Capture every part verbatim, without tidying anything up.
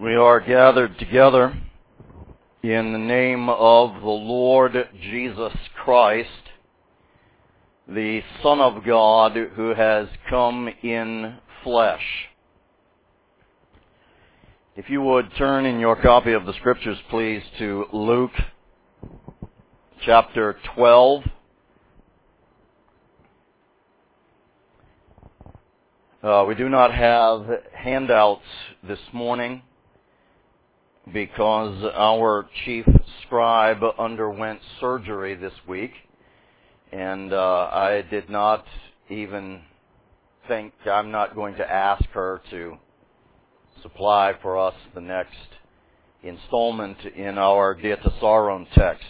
We are gathered together in the name of the Lord Jesus Christ, the Son of God who has come in flesh. If you would turn in your copy of the Scriptures, please, to Luke chapter twelve. Uh, we do not have handouts this morning because our chief scribe underwent surgery this week, and uh, I did not even think, I'm not going to ask her to supply for us the next installment in our Diatessaron text.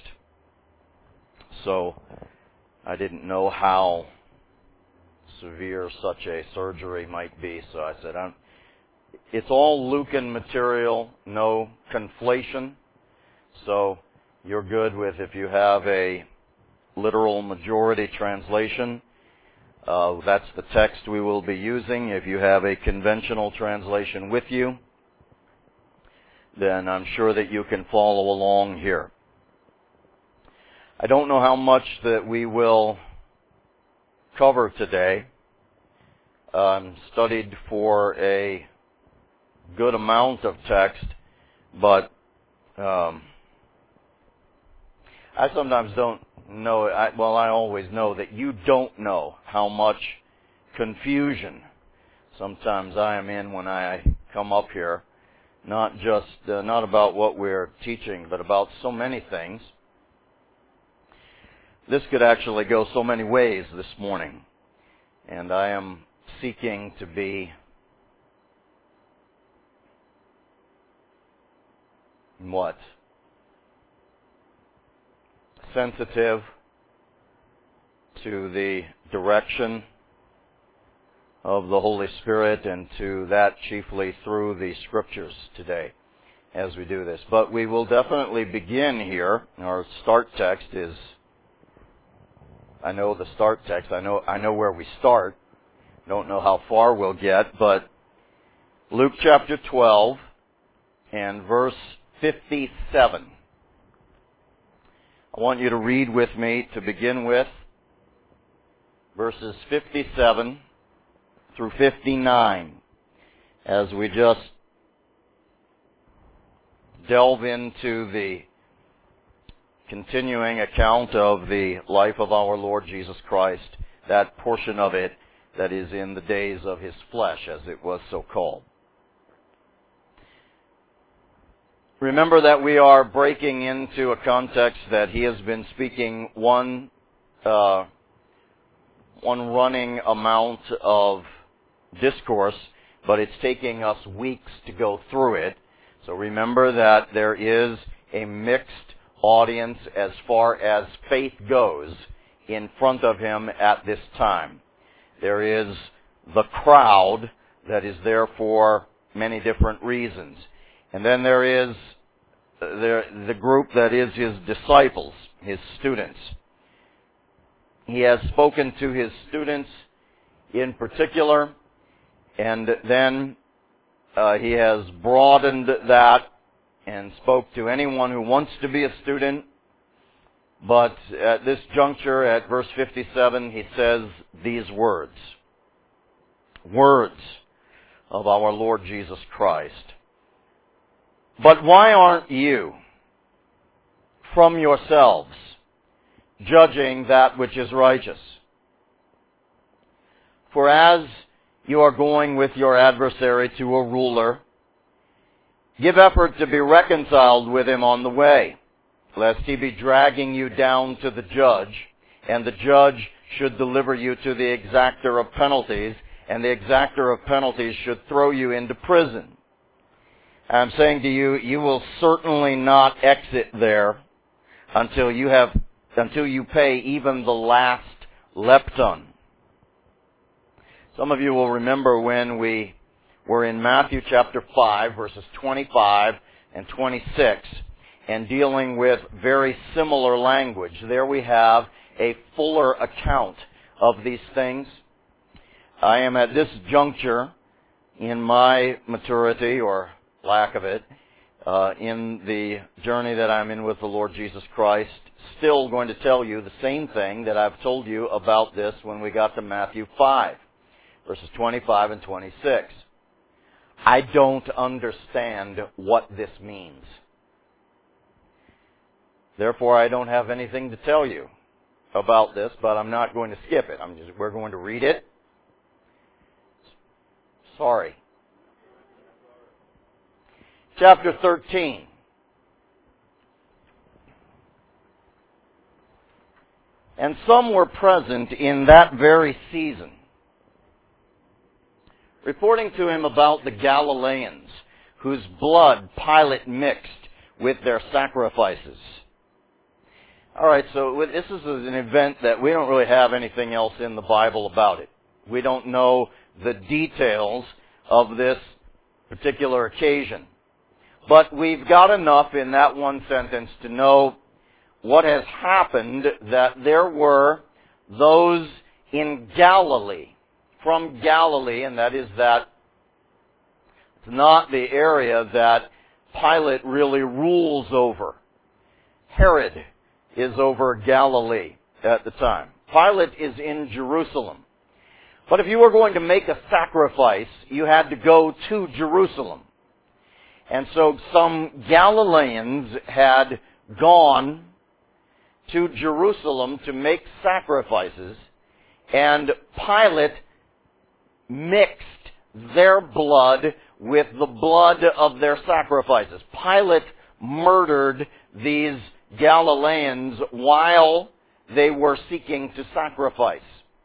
So I didn't know how severe such a surgery might be, so I said, I'm, it's all Lucan material, no conflation, so you're good with if you have a literal majority translation. Uh, that's the text we will be using. If you have a conventional translation with you, then I'm sure that you can follow along here. I don't know how much that we will cover today. Um, studied for a good amount of text, but um, I sometimes don't know, I, well, I always know that you don't know how much confusion sometimes I am in when I come up here, not just, uh, not about what we're teaching, but about so many things. This could actually go so many ways this morning, and I am seeking to be what? Sensitive to the direction of the Holy Spirit, and to that chiefly through the Scriptures today as we do this. But we will definitely begin here. Our start text is, I know the start text, I know I know where we start. Don't know how far we'll get, but Luke chapter twelve and verse fifty-seven. I want you to read with me to begin with verses fifty-seven through fifty-nine as we just delve into the continuing account of the life of our Lord Jesus Christ, that portion of it that is in the days of His flesh, as it was so called. Remember that we are breaking into a context that He has been speaking one, uh, one running amount of discourse, but it's taking us weeks to go through it. So remember that there is a mixed audience as far as faith goes in front of Him at this time. There is the crowd that is there for many different reasons. And then there is there, the group that is His disciples, His students. He has spoken to His students in particular, and then uh, He has broadened that and spoke to anyone who wants to be a student. But at this juncture, at verse fifty-seven, He says these words. Words of our Lord Jesus Christ. But why aren't you, from yourselves, judging that which is righteous? For as you are going with your adversary to a ruler, give effort to be reconciled with him on the way, lest he be dragging you down to the judge, and the judge should deliver you to the exactor of penalties, and the exactor of penalties should throw you into prison. I'm saying to you, you will certainly not exit there until you have, until you pay even the last lepton. Some of you will remember when we were in Matthew chapter five, verses twenty-five and twenty-six, and dealing with very similar language. There we have a fuller account of these things. I am at this juncture in my maturity, or lack of it, uh, in the journey that I'm in with the Lord Jesus Christ, still going to tell you the same thing that I've told you about this when we got to Matthew five, verses twenty-five and twenty-six. I don't understand what this means. Therefore, I don't have anything to tell you about this, but I'm not going to skip it. I'm just, we're going to read it. Sorry. Chapter thirteen. And some were present in that very season, reporting to him about the Galileans, whose blood Pilate mixed with their sacrifices. All right, so this is an event that we don't really have anything else in the Bible about it. We don't know the details of this particular occasion. But we've got enough in that one sentence to know what has happened, that there were those in Galilee, from Galilee, and that is that it's not the area that Pilate really rules over. Herod is over Galilee at the time. Pilate is in Jerusalem. But if you were going to make a sacrifice, you had to go to Jerusalem. And so some Galileans had gone to Jerusalem to make sacrifices, and Pilate mixed their blood with the blood of their sacrifices. Pilate murdered these Galileans while they were seeking to sacrifice.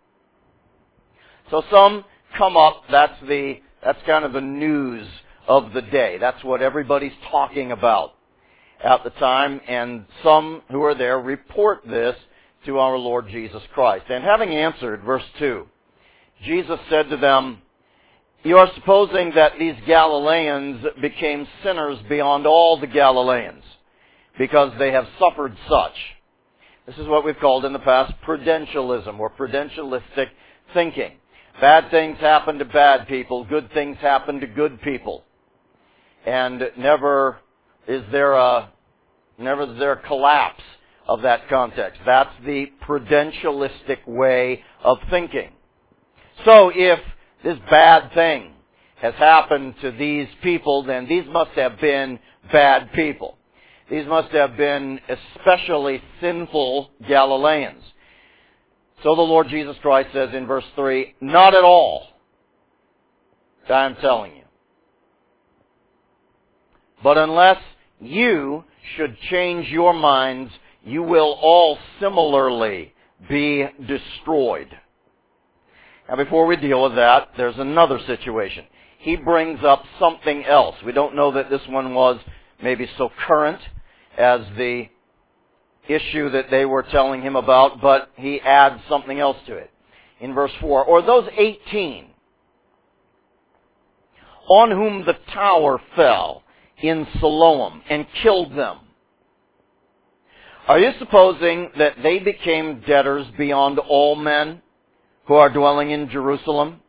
So some come up, that's the, that's kind of the news of the day. That's what everybody's talking about at the time, and some who are there report this to our Lord Jesus Christ. And having answered, verse two, Jesus said to them, "You are supposing that these Galileans became sinners beyond all the Galileans, because they have suffered such." This is what we've called in the past prudentialism, or prudentialistic thinking. Bad things happen to bad people, good things happen to good people. And never is there a, never is there a collapse of that context. That's the prudentialistic way of thinking. So if this bad thing has happened to these people, then these must have been bad people. These must have been especially sinful Galileans. So the Lord Jesus Christ says in verse three, "Not at all, I'm telling you. But unless you should change your minds, you will all similarly be destroyed." Now before we deal with that, there's another situation. He brings up something else. We don't know that this one was maybe so current as the issue that they were telling him about, but he adds something else to it. In verse four, "Or those eighteen on whom the tower fell in Siloam and killed them, are you supposing that they became debtors beyond all men who are dwelling in Jerusalem?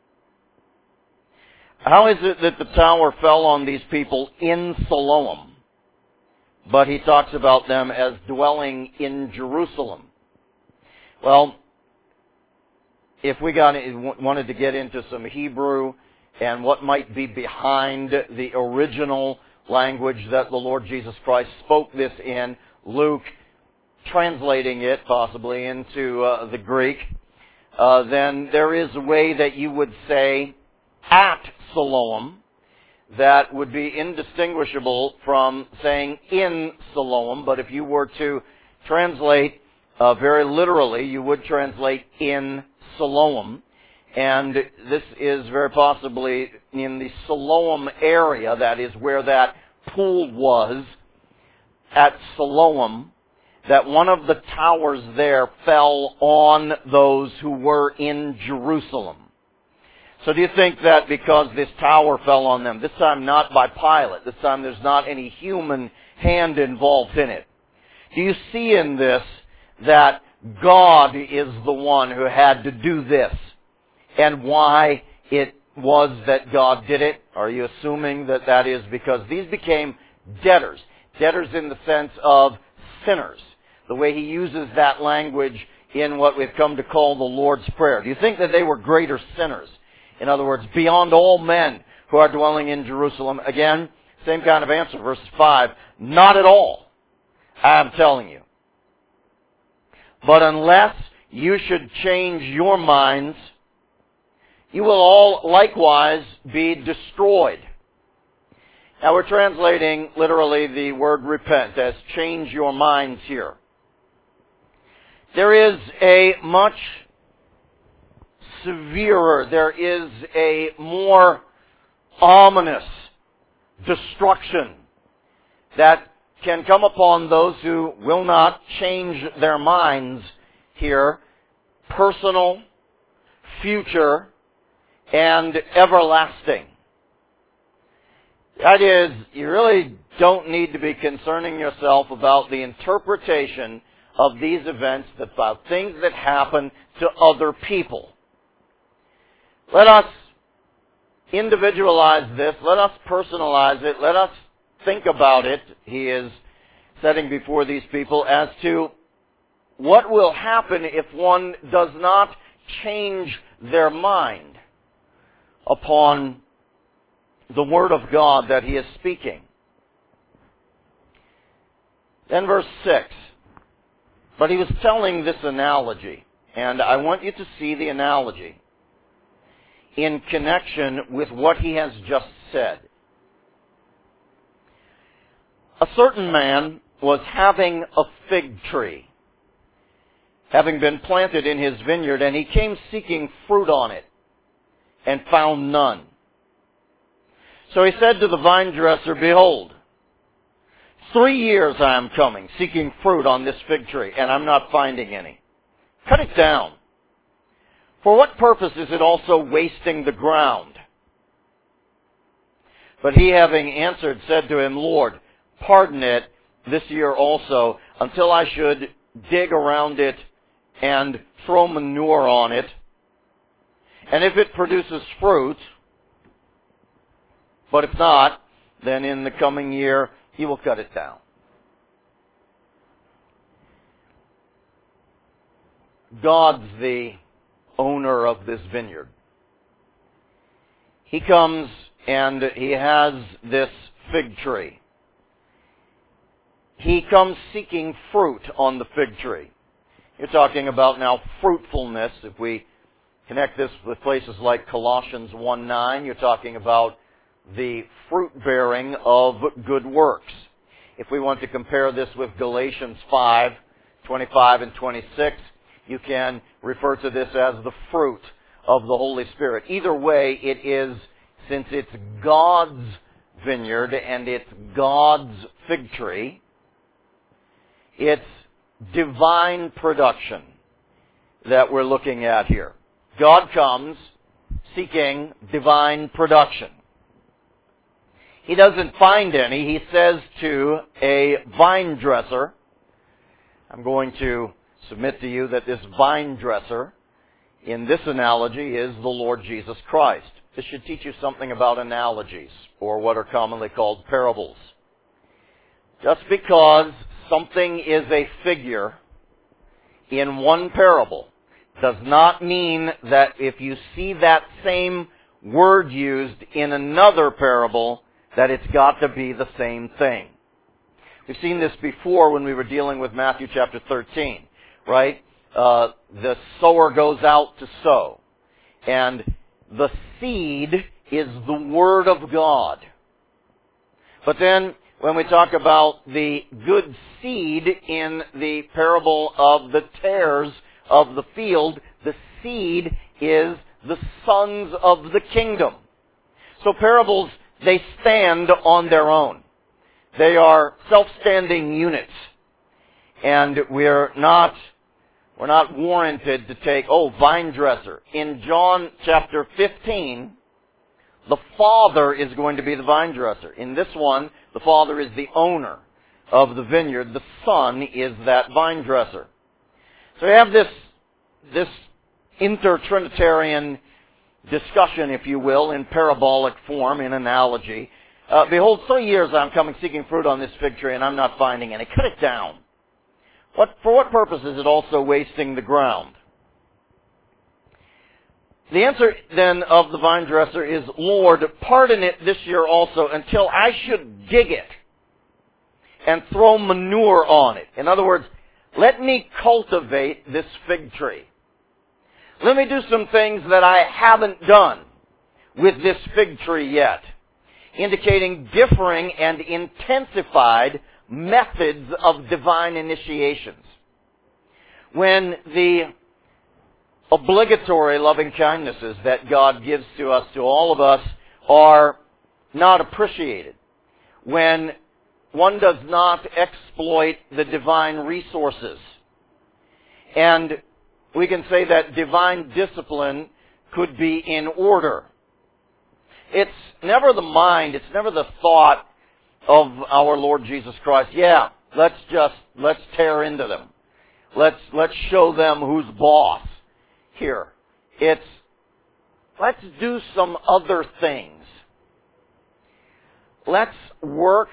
How is it that the tower fell on these people in Siloam, but he talks about them as dwelling in Jerusalem?" Well, if we got wanted to get into some Hebrew and what might be behind the original language that the Lord Jesus Christ spoke this in, Luke translating it possibly into uh, the Greek, uh, then there is a way that you would say at Siloam that would be indistinguishable from saying in Siloam. But if you were to translate uh, very literally, you would translate in Siloam. And this is very possibly in the Siloam area, that is where that pool was, at Siloam, that one of the towers there fell on those who were in Jerusalem. So do you think that because this tower fell on them, this time not by Pilate, this time there's not any human hand involved in it, do you see in this that God is the one who had to do this, and why it was that God did it? Are you assuming that that is because these became debtors? Debtors in the sense of sinners. The way he uses that language in what we've come to call the Lord's Prayer. Do you think that they were greater sinners? In other words, beyond all men who are dwelling in Jerusalem? Again, same kind of answer, verse five. Not at all, I'm telling you. But unless you should change your minds, you will all likewise be destroyed. Now we're translating literally the word repent as change your minds here. There is a much severer, there is a more ominous destruction that can come upon those who will not change their minds here, personal, future, and everlasting. That is, you really don't need to be concerning yourself about the interpretation of these events, about things that happen to other people. Let us individualize this. Let us personalize it. Let us think about it, he is setting before these people, as to what will happen if one does not change their mind upon the Word of God that he is speaking. Then verse six. But he was telling this analogy, and I want you to see the analogy in connection with what he has just said. A certain man was having a fig tree, having been planted in his vineyard, and he came seeking fruit on it, and found none. So he said to the vine dresser, Behold, three years I am coming, seeking fruit on this fig tree, and I'm not finding any. Cut it down. For what purpose is it also wasting the ground? But he, having answered, said to him, Lord, pardon it this year also, until I should dig around it and throw manure on it. And if it produces fruit, but if not, then in the coming year he will cut it down. God's the owner of this vineyard. He comes and he has this fig tree. He comes seeking fruit on the fig tree. You're talking about now fruitfulness. If we connect this with places like Colossians one nine, you're talking about the fruit-bearing of good works. If we want to compare this with Galatians five twenty-five and twenty-six, you can refer to this as the fruit of the Holy Spirit. Either way, it is, since it's God's vineyard and it's God's fig tree, it's divine production that we're looking at here. God comes seeking divine production. He doesn't find any. He says to a vine dresser, I'm going to submit to you that this vine dresser in this analogy is the Lord Jesus Christ. This should teach you something about analogies, or what are commonly called parables. Just because something is a figure in one parable does not mean that if you see that same word used in another parable, that it's got to be the same thing. We've seen this before when we were dealing with Matthew chapter thirteen, right? Uh, the sower goes out to sow, and the seed is the Word of God. But then, when we talk about the good seed in the parable of the tares of the field, the seed is the sons of the kingdom. So parables, they stand on their own. They are self-standing units. And we're not, we're not warranted to take, oh, vine dresser. In John chapter fifteen, the Father is going to be the vine dresser. In this one, the Father is the owner of the vineyard. The Son is that vine dresser. So we have this, this inter-Trinitarian discussion, if you will, in parabolic form, in analogy. Uh, Behold, three years I'm coming seeking fruit on this fig tree, and I'm not finding any. Cut it down. What, for what purpose is it also wasting the ground? The answer then of the vine dresser is, Lord, pardon it this year also until I should dig it and throw manure on it. In other words, let me cultivate this fig tree. Let me do some things that I haven't done with this fig tree yet, indicating differing and intensified methods of divine initiations. When the obligatory loving kindnesses that God gives to us, to all of us, are not appreciated, when one does not exploit the divine resources, and we can say that divine discipline could be in order. It's never the mind, it's never the thought of our Lord Jesus Christ, yeah, let's just, let's tear into them. Let's, let's show them who's boss here. It's, let's do some other things. Let's work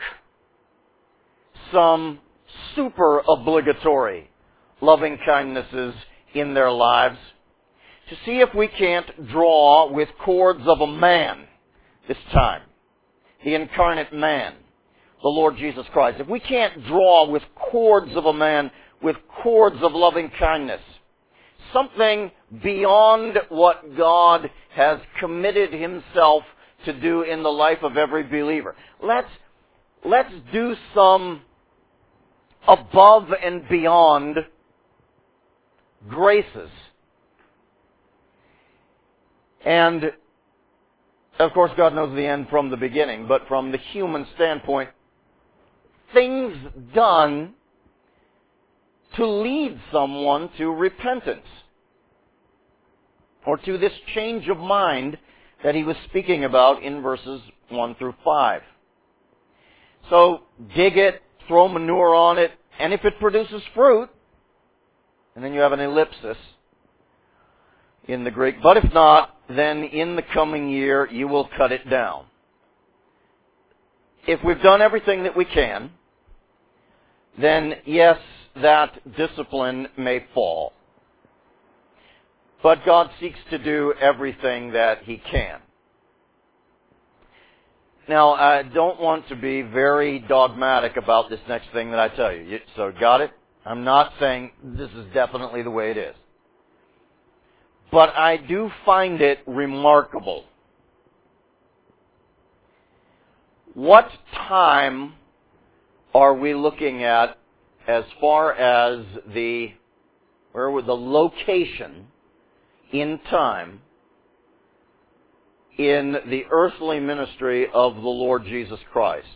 some super obligatory loving kindnesses in their lives to see if we can't draw with cords of a man this time, the incarnate man, the Lord Jesus Christ. If we can't draw with cords of a man, with cords of loving kindness, something beyond what God has committed himself to do in the life of every believer. Let's, let's do some above and beyond graces. And, of course, God knows the end from the beginning, but from the human standpoint, things done to lead someone to repentance, or to this change of mind that he was speaking about in verses one through five. So, dig it, throw manure on it, and if it produces fruit, and then you have an ellipsis in the Greek, but if not, then in the coming year you will cut it down. If we've done everything that we can, then yes, that discipline may fall. But God seeks to do everything that he can. Now, I don't want to be very dogmatic about this next thing that I tell you. So, got it? I'm not saying this is definitely the way it is. But I do find it remarkable. What time are we looking at as far as the, where would the location in time in the earthly ministry of the Lord Jesus Christ?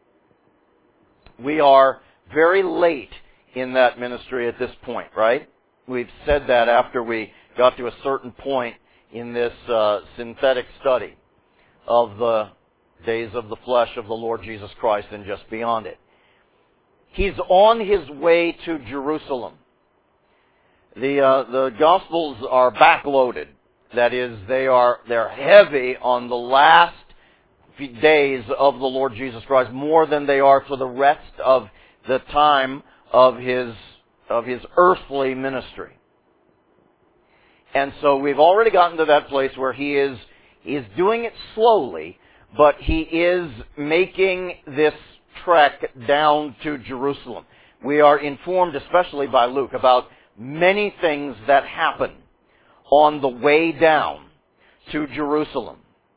We are very late in that ministry at this point, right? We've said that after we got to a certain point in this uh, synthetic study of the days of the flesh of the Lord Jesus Christ and just beyond it. He's on his way to Jerusalem. The uh, the Gospels are backloaded. That is, they are they're heavy on the last days of the Lord Jesus Christ, more than they are for the rest of the time of his of his earthly ministry. And so we've already gotten to that place where he is he is doing it slowly, but he is making this trek down to Jerusalem. We are informed, especially by Luke, about many things that happen on the way down to Jerusalem.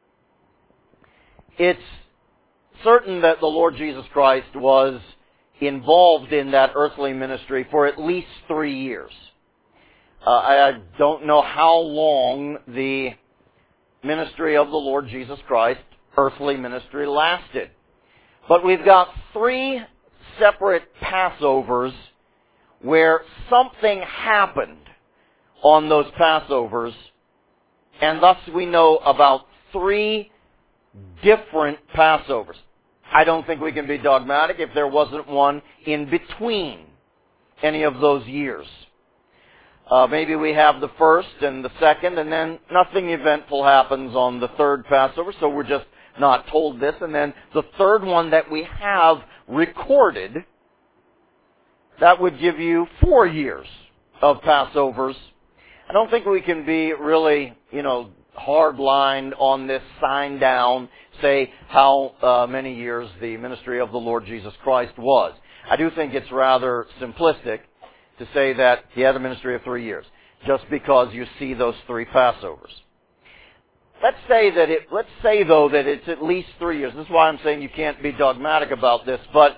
It's certain that the Lord Jesus Christ was involved in that earthly ministry for at least three years. Uh, I don't know how long the ministry of the Lord Jesus Christ, earthly ministry, lasted. But we've got three separate Passovers where something happened on those Passovers, and thus we know about three different Passovers. I don't think we can be dogmatic if there wasn't one in between any of those years. Uh, maybe we have the first and the second, and then nothing eventful happens on the third Passover, so we're just not told this. And then the third one that we have recorded, that would give you four years of Passovers. I don't think we can be really, you know, hard-lined on this, sign down, say how uh, many years the ministry of the Lord Jesus Christ was. I do think it's rather simplistic to say that he had a ministry of three years, just because you see those three Passovers. Let's say that it, let's say though that it's at least three years. This is why I'm saying you can't be dogmatic about this, but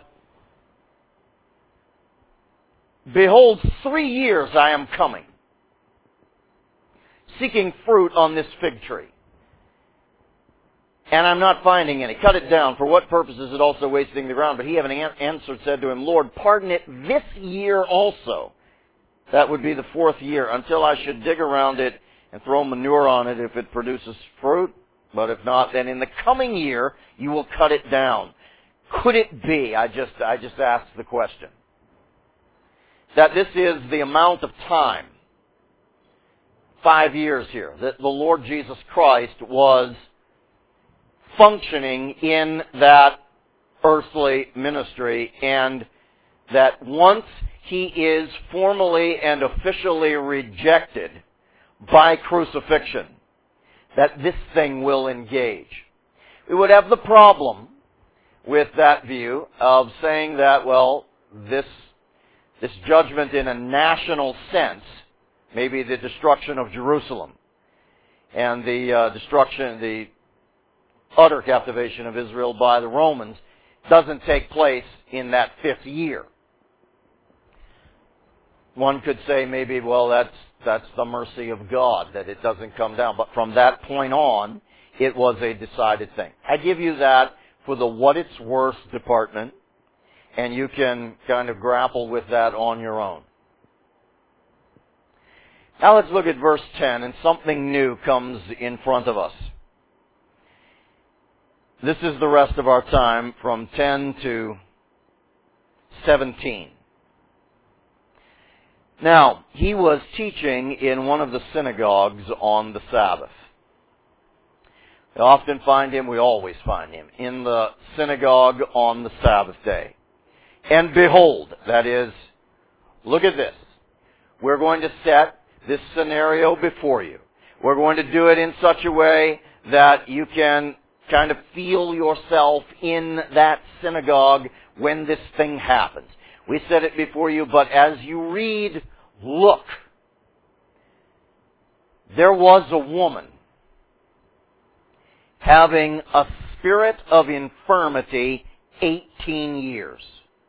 behold, three years I am coming, seeking fruit on this fig tree, and I'm not finding any. Cut it down. For what purpose is it also wasting the ground? But he, having answered, said to him, Lord, pardon it this year also. That would be the fourth year, until I should dig around it and throw manure on it if it produces fruit. But if not, then in the coming year you will cut it down. Could it be, I just, I just asked the question, that this is the amount of time, five years here, that the Lord Jesus Christ was functioning in that earthly ministry, and that once he is formally and officially rejected by crucifixion, that this thing will engage. We would have the problem with that view of saying that, well, this, this judgment in a national sense, maybe the destruction of Jerusalem and the uh, destruction, the utter captivation of Israel by the Romans, doesn't take place in that fifth year. One could say maybe, well, that's that's the mercy of God, that it doesn't come down. But from that point on, it was a decided thing. I give you that for the what it's worth department, and you can kind of grapple with that on your own. Now let's look at verse ten, and something new comes in front of us. This is the rest of our time from ten to seventeen. Now, he was teaching in one of the synagogues on the Sabbath. We often find him, we always find him, in the synagogue on the Sabbath day. And behold, that is, look at this. We're going to set this scenario before you. We're going to do it in such a way that you can kind of feel yourself in that synagogue when this thing happens. We set it before you, but as you read, look. There was a woman having a spirit of infirmity eighteen years.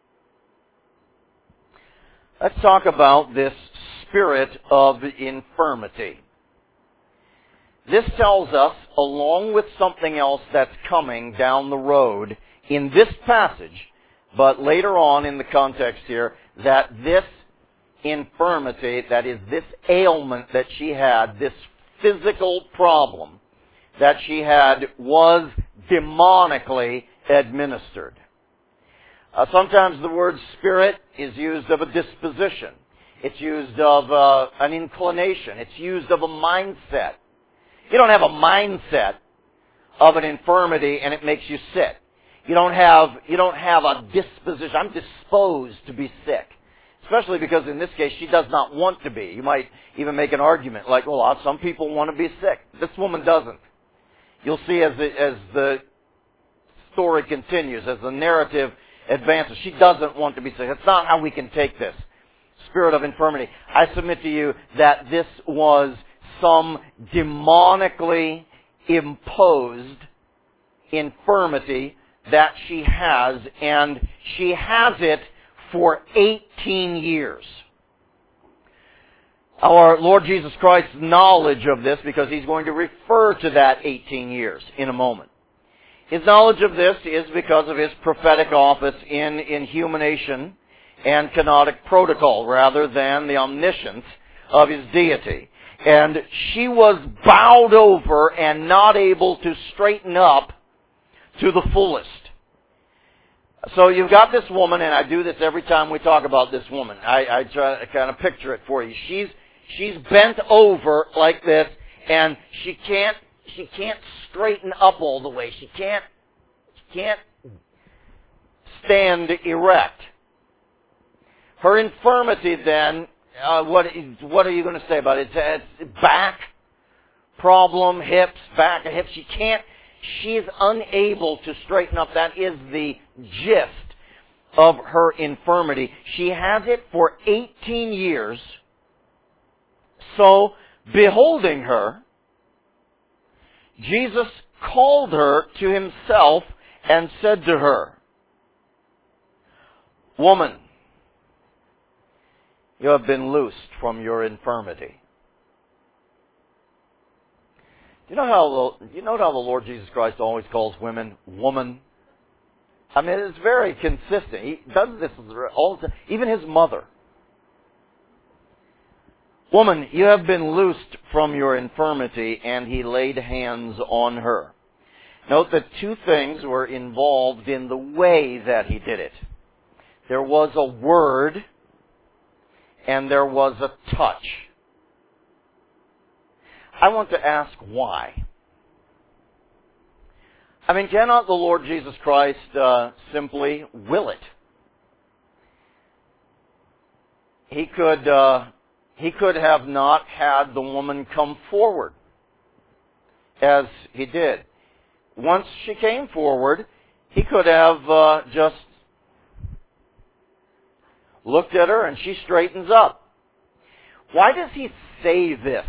Let's talk about this spirit of infirmity. This tells us, along with something else that's coming down the road in this passage, but later on in the context here, that this infirmity, that is this ailment that she had, this physical problem that she had, was demonically administered. Uh, sometimes the word spirit is used of a disposition. It's used of uh, an inclination. It's used of a mindset. You don't have a mindset of an infirmity and it makes you sick. You don't have, you don't have a disposition. I'm disposed to be sick. Especially because in this case, she does not want to be. You might even make an argument like, well, some people want to be sick. This woman doesn't. You'll see as the, as the story continues, as the narrative advances, she doesn't want to be sick. That's not how we can take this spirit of infirmity. I submit to you that this was some demonically imposed infirmity that she has, and she has it for eighteen years. Our Lord Jesus Christ's knowledge of this, because he's going to refer to that eighteen years in a moment. His knowledge of this is because of his prophetic office in inhumanation and canonic protocol, rather than the omniscience of his deity. And she was bowed over and not able to straighten up to the fullest. So you've got this woman, and I do this every time we talk about this woman. I, I try to kind of picture it for you. She's she's bent over like this, and she can't she can't straighten up all the way. She can't she can't stand erect. Her infirmity then, uh, what what are you going to say about it? It's, it's back problem, hips, back and hips. She can't. She's unable to straighten up. That is the gist of her infirmity. She has it for eighteen years. So, beholding her, Jesus called her to himself and said to her, "Woman, you have been loosed from your infirmity." Do you know how the, you know how the Lord Jesus Christ always calls women woman? I mean, it's very consistent. He does this all the time. Even his mother. "Woman, you have been loosed from your infirmity," and he laid hands on her. Note that two things were involved in the way that he did it. There was a word and there was a touch. I want to ask why. I mean, cannot the Lord Jesus Christ uh, simply will it? He could uh, he could have not had the woman come forward as he did. Once she came forward, he could have uh, just looked at her and she straightens up. Why does he say this?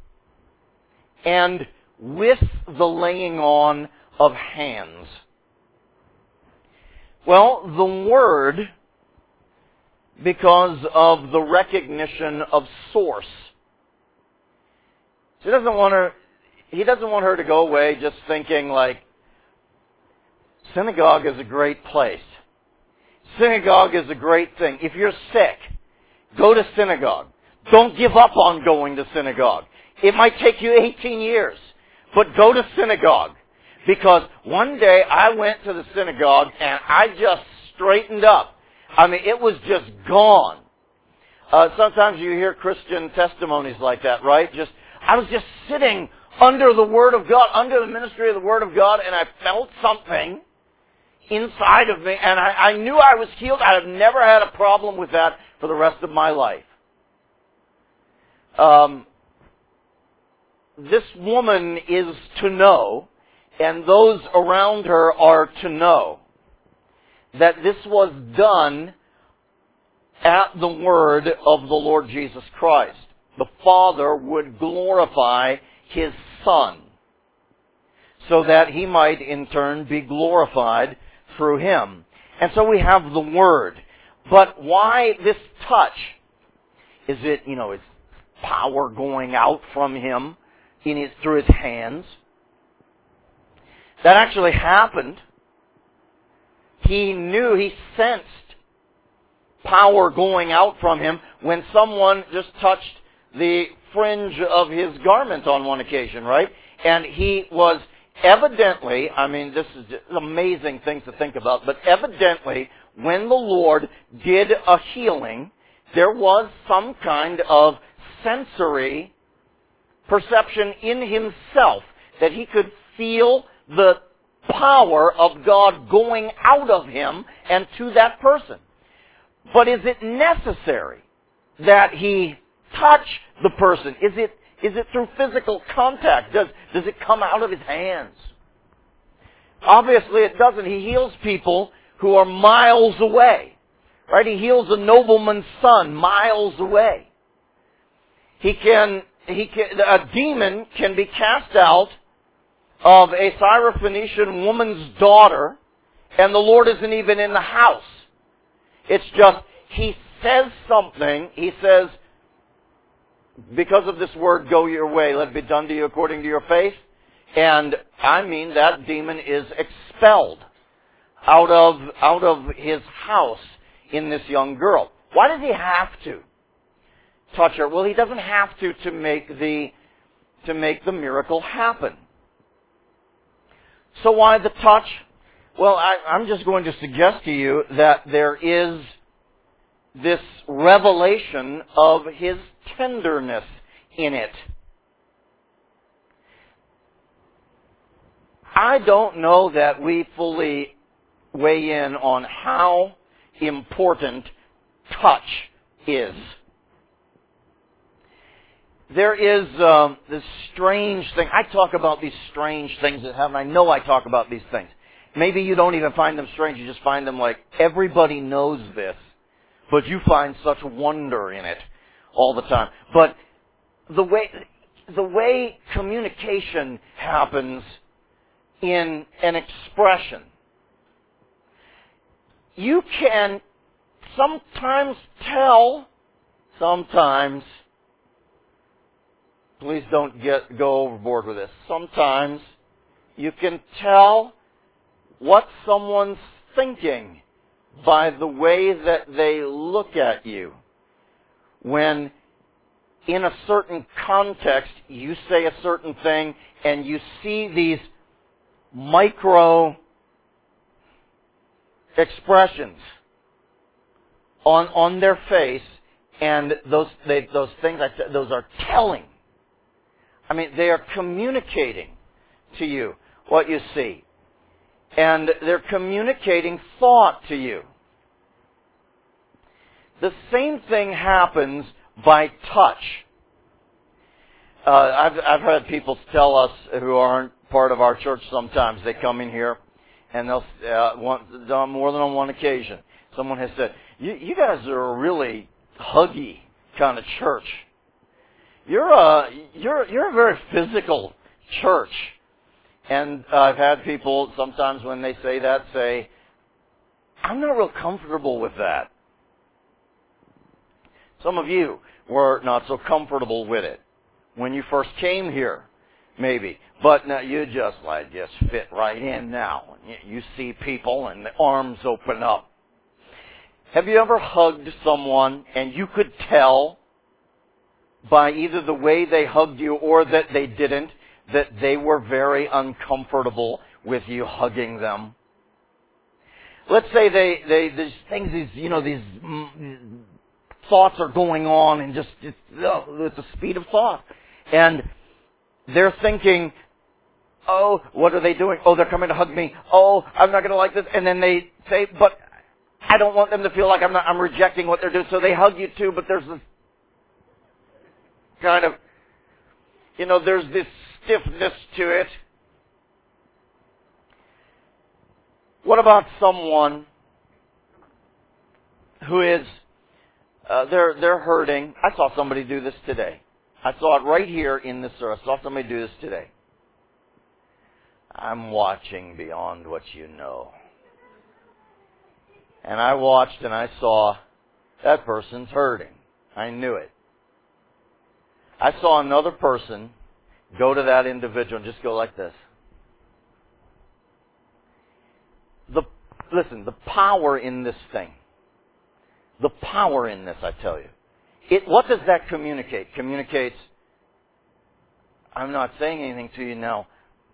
And with the laying on of hands. Well, the word, because of the recognition of source. He doesn't want her, he doesn't want her to go away just thinking like, synagogue is a great place. Synagogue is a great thing. If you're sick, go to synagogue. Don't give up on going to synagogue. It might take you eighteen years, but go to synagogue. Because one day I went to the synagogue and I just straightened up. I mean, it was just gone. Uh, sometimes you hear Christian testimonies like that, right? Just, I was just sitting under the Word of God, under the ministry of the Word of God, and I felt something inside of me, and I, I knew I was healed. I have never had a problem with that for the rest of my life. Um, this woman is to know, and those around her are to know, that this was done at the word of the Lord Jesus Christ. The Father would glorify His Son, so that He might in turn be glorified through Him. And so we have the Word. But why this touch? Is it, you know, is power going out from Him in his, through His hands? That actually happened. He knew, he sensed power going out from Him when someone just touched the fringe of His garment on one occasion, right? And He was evidently, I mean, this is just amazing things to think about, but evidently, when the Lord did a healing, there was some kind of sensory perception in Himself that He could feel the power of God going out of Him and to that person. But is it necessary that He touch the person? Is it Is it through physical contact? Does, does it come out of His hands? Obviously it doesn't. He heals people who are miles away. Right? He heals a nobleman's son miles away. He can, he can, a demon can be cast out of a Syrophoenician woman's daughter, and the Lord isn't even in the house. It's just, He says something, He says, because of this word, go your way, let it be done to you according to your faith. And I mean that demon is expelled out of, out of his house in this young girl. Why does He have to touch her? Well, He doesn't have to to make the, to make the miracle happen. So why the touch? Well, I, I'm just going to suggest to you that there is this revelation of His tenderness in it. I don't know that we fully weigh in on how important touch is. There is um, this strange thing. I talk about these strange things that happen. I know I talk about these things. Maybe you don't even find them strange. You just find them like everybody knows this, but you find such wonder in it all the time. But the way the way communication happens in an expression, you can sometimes tell, sometimes, please don't get go overboard with this, sometimes you can tell what someone's thinking by the way that they look at you. When in a certain context you say a certain thing and you see these micro expressions on on their face, and those they, those things those are telling. I mean, they are communicating to you what you see, and they're communicating thought to you. The same thing happens by touch. Uh, I've I've had people tell us who aren't part of our church. Sometimes they come in here, and they'll uh, want, on more than on one occasion, someone has said, "You, you guys are a really huggy kind of church. You're a you're you're a very physical church." And uh, I've had people sometimes when they say that say, "I'm not real comfortable with that." Some of you were not so comfortable with it when you first came here, maybe. But now you just like just fit right in now. You see people and the arms open up. Have you ever hugged someone and you could tell by either the way they hugged you or that they didn't, that they were very uncomfortable with you hugging them? Let's say they, they these things, these, you know, these mm, thoughts are going on and just, just oh, at the speed of thought. And they're thinking, oh, what are they doing? Oh, they're coming to hug me. Oh, I'm not going to like this. And then they say, but I don't want them to feel like I'm not, I'm rejecting what they're doing. So they hug you too, but there's this kind of, you know, there's this stiffness to it. What about someone who is, uh, they're, they're hurting. I saw somebody do this today. I saw it right here in this service. I saw somebody do this today. I'm watching beyond what you know. And I watched and I saw that person's hurting. I knew it. I saw another person go to that individual and just go like this. The, listen, the power in this thing. The power in this, I tell you. It, what does that communicate? Communicates, I'm not saying anything to you now.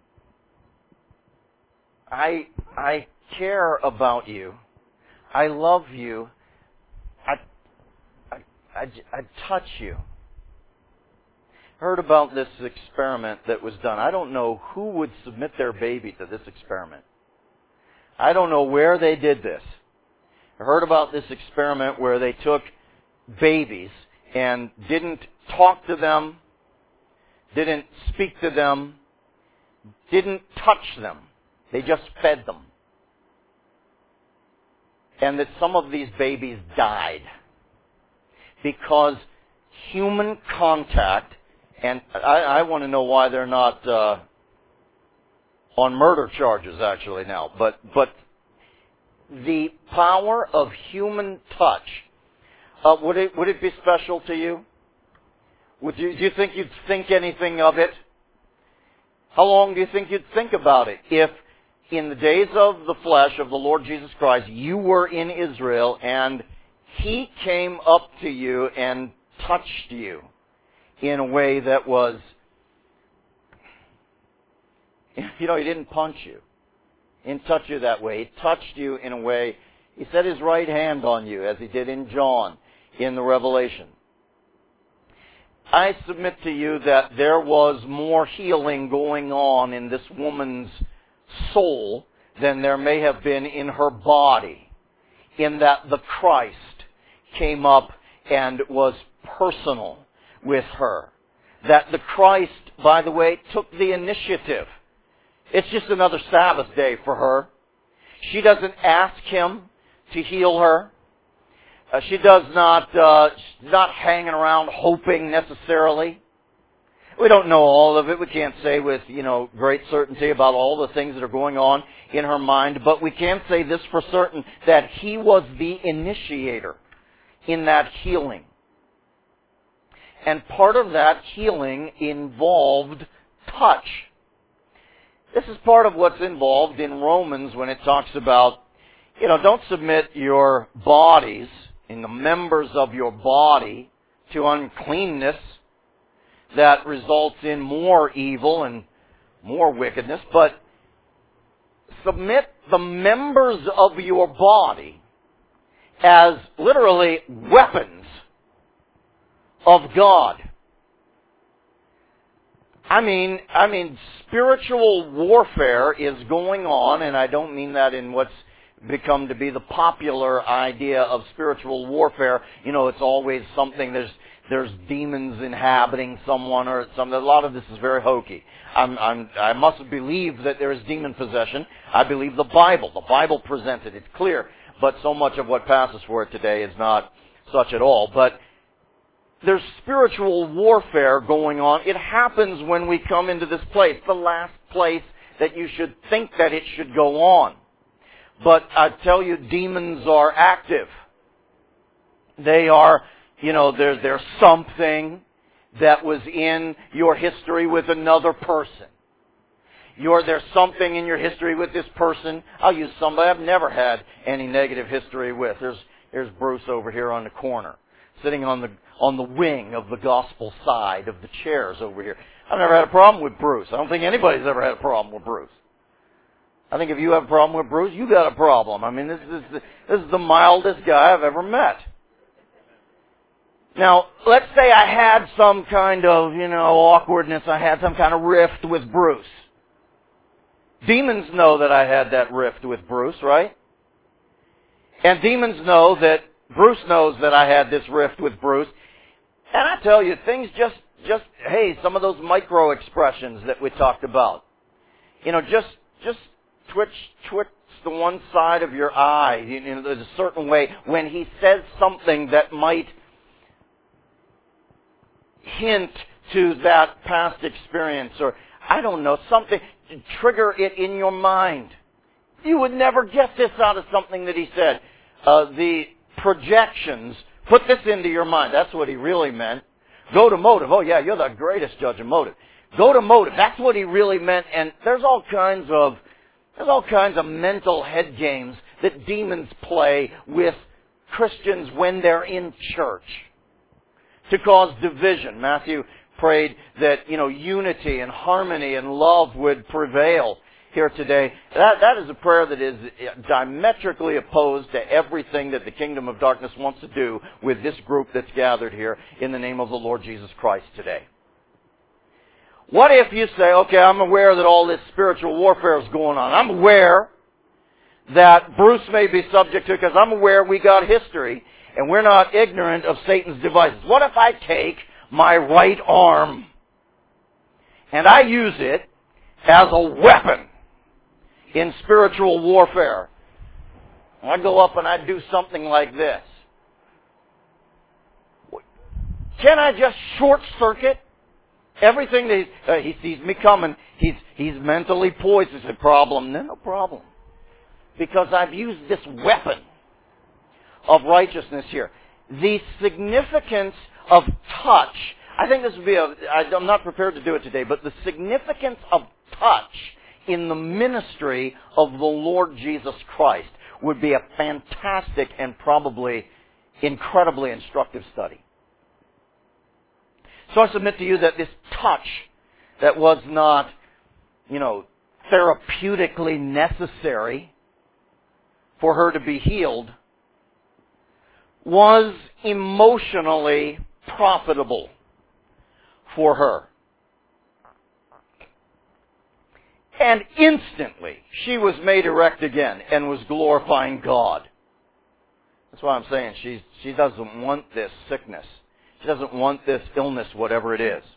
I, I care about you. I love you. I, I, I, I touch you. Heard about this experiment that was done. I don't know who would submit their baby to this experiment. I don't know where they did this. I heard about this experiment where they took babies and didn't talk to them, didn't speak to them, didn't touch them. They just fed them. And that some of these babies died because human contact, and I, I want to know why they're not uh, on murder charges actually now, but but the power of human touch, uh, would it would it be special to you? Would you do you think you'd think anything of it? How long do you think you'd think about it if in the days of the flesh of the Lord Jesus Christ, you were in Israel and He came up to you and touched you in a way that was, you know, He didn't punch you. He didn't touch you that way. He touched you in a way, He set His right hand on you, as He did in John, in the Revelation. I submit to you that there was more healing going on in this woman's soul than there may have been in her body, in that the Christ came up and was personal with her. That the Christ, by the way, took the initiative. It's just another Sabbath day for her. She doesn't ask Him to heal her. Uh, she does not, uh, she's not hanging around hoping necessarily. We don't know all of it. We can't say with, you know, great certainty about all the things that are going on in her mind. But we can say this for certain, that He was the initiator in that healing. And part of that healing involved touch. This is part of what's involved in Romans when it talks about, you know, don't submit your bodies and the members of your body to uncleanness that results in more evil and more wickedness, but submit the members of your body as literally weapons of God. I mean, I mean, spiritual warfare is going on, and I don't mean that in what's become to be the popular idea of spiritual warfare. You know, it's always something, there's there's demons inhabiting someone or something. A lot of this is very hokey. I'm, I'm, I must believe that there is demon possession. I believe the Bible. The Bible presents it. It's clear. But so much of what passes for it today is not such at all. But there's spiritual warfare going on. It happens when we come into this place, the last place that you should think that it should go on. But I tell you, demons are active. They are, you know, there's there's something that was in your history with another person. You're, there's something in your history with this person. I'll use somebody I've never had any negative history with. There's there's Bruce over here on the corner, sitting on the on the wing of the gospel side of the chairs over here. I've never had a problem with Bruce. I don't think anybody's ever had a problem with Bruce. I think if you have a problem with Bruce, you got a problem. I mean, this is the, this is the mildest guy I've ever met. Now, let's say I had some kind of, you know, awkwardness. I had some kind of rift with Bruce. Demons know that I had that rift with Bruce, right? And demons know that Bruce knows that I had this rift with Bruce. And I tell you, things just, just, hey, some of those micro expressions that we talked about. You know, just, just twitch, twitch the one side of your eye. You know, there's a certain way when he says something that might hint to that past experience, or I don't know, something, trigger it in your mind. You would never get this out of something that he said. Uh, the projections, put this into your mind. That's what he really meant. Go to motive. Oh yeah, you're the greatest judge of motive. Go to motive. That's what he really meant. And there's all kinds of, there's all kinds of mental head games that demons play with Christians when they're in church to cause division. Matthew prayed that, you know, unity and harmony and love would prevail here today. That, that is a prayer that is diametrically opposed to everything that the kingdom of darkness wants to do with this group that's gathered here in the name of the Lord Jesus Christ today. What if you say, okay, I'm aware that all this spiritual warfare is going on. I'm aware that Bruce may be subject to it because I'm aware we got history and we're not ignorant of Satan's devices. What if I take my right arm and I use it as a weapon in spiritual warfare? I go up and I do something like this. Can I just short circuit everything that he, uh, he sees me coming? He's he's mentally poised. It's a problem. No, no problem. Because I've used this weapon of righteousness here. The significance of touch, I think this would be a, I'm not prepared to do it today, but the significance of touch in the ministry of the Lord Jesus Christ would be a fantastic and probably incredibly instructive study. So I submit to you that this touch that was not, you know, therapeutically necessary for her to be healed was emotionally profitable for her. And instantly, she was made erect again and was glorifying God. That's why I'm saying she, she doesn't want this sickness. She doesn't want this illness, whatever it is.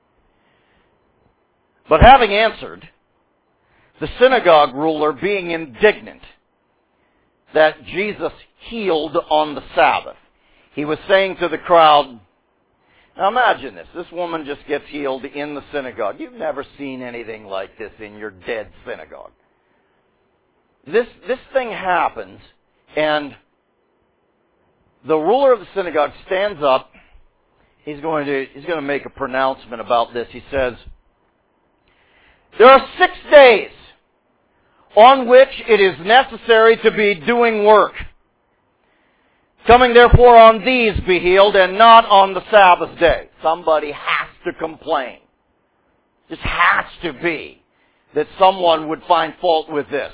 But having answered, the synagogue ruler, being indignant that Jesus healed on the Sabbath, he was saying to the crowd, now imagine this. This woman just gets healed in the synagogue. You've never seen anything like this in your dead synagogue. This, this thing happens, and the ruler of the synagogue stands up. He's going to, he's going to make a pronouncement about this. He says, there are six days on which it is necessary to be doing work. Coming therefore on these be healed, and not on the Sabbath day. Somebody has to complain. Just has to be that someone would find fault with this.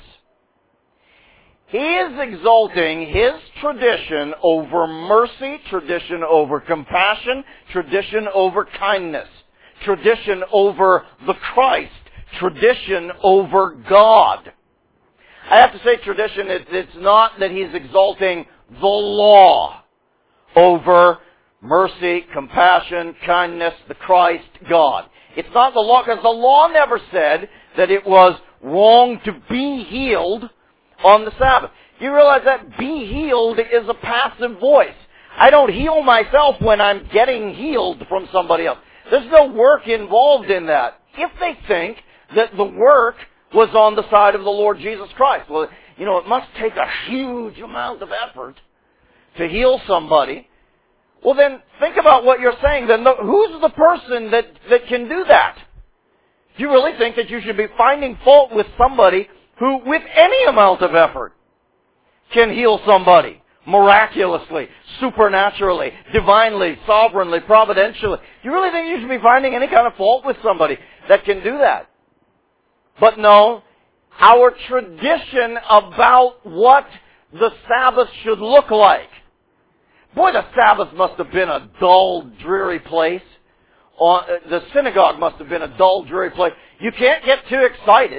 He is exalting his tradition over mercy, tradition over compassion, tradition over kindness, tradition over the Christ, tradition over God. I have to say tradition, it, it's not that he's exalting the law over mercy, compassion, kindness, the Christ, God. It's not the law, because the law never said that it was wrong to be healed on the Sabbath. You realize that be healed is a passive voice. I don't heal myself when I'm getting healed from somebody else. There's no work involved in that. If they think that the work was on the side of the Lord Jesus Christ. Well, you know, it must take a huge amount of effort to heal somebody. Well, then think about what you're saying. Then who's the person that, that can do that? Do you really think that you should be finding fault with somebody who, with any amount of effort, can heal somebody miraculously, supernaturally, divinely, sovereignly, providentially? Do you really think you should be finding any kind of fault with somebody that can do that? But no, our tradition about what the Sabbath should look like. Boy, the Sabbath must have been a dull, dreary place. The synagogue must have been a dull, dreary place. You can't get too excited,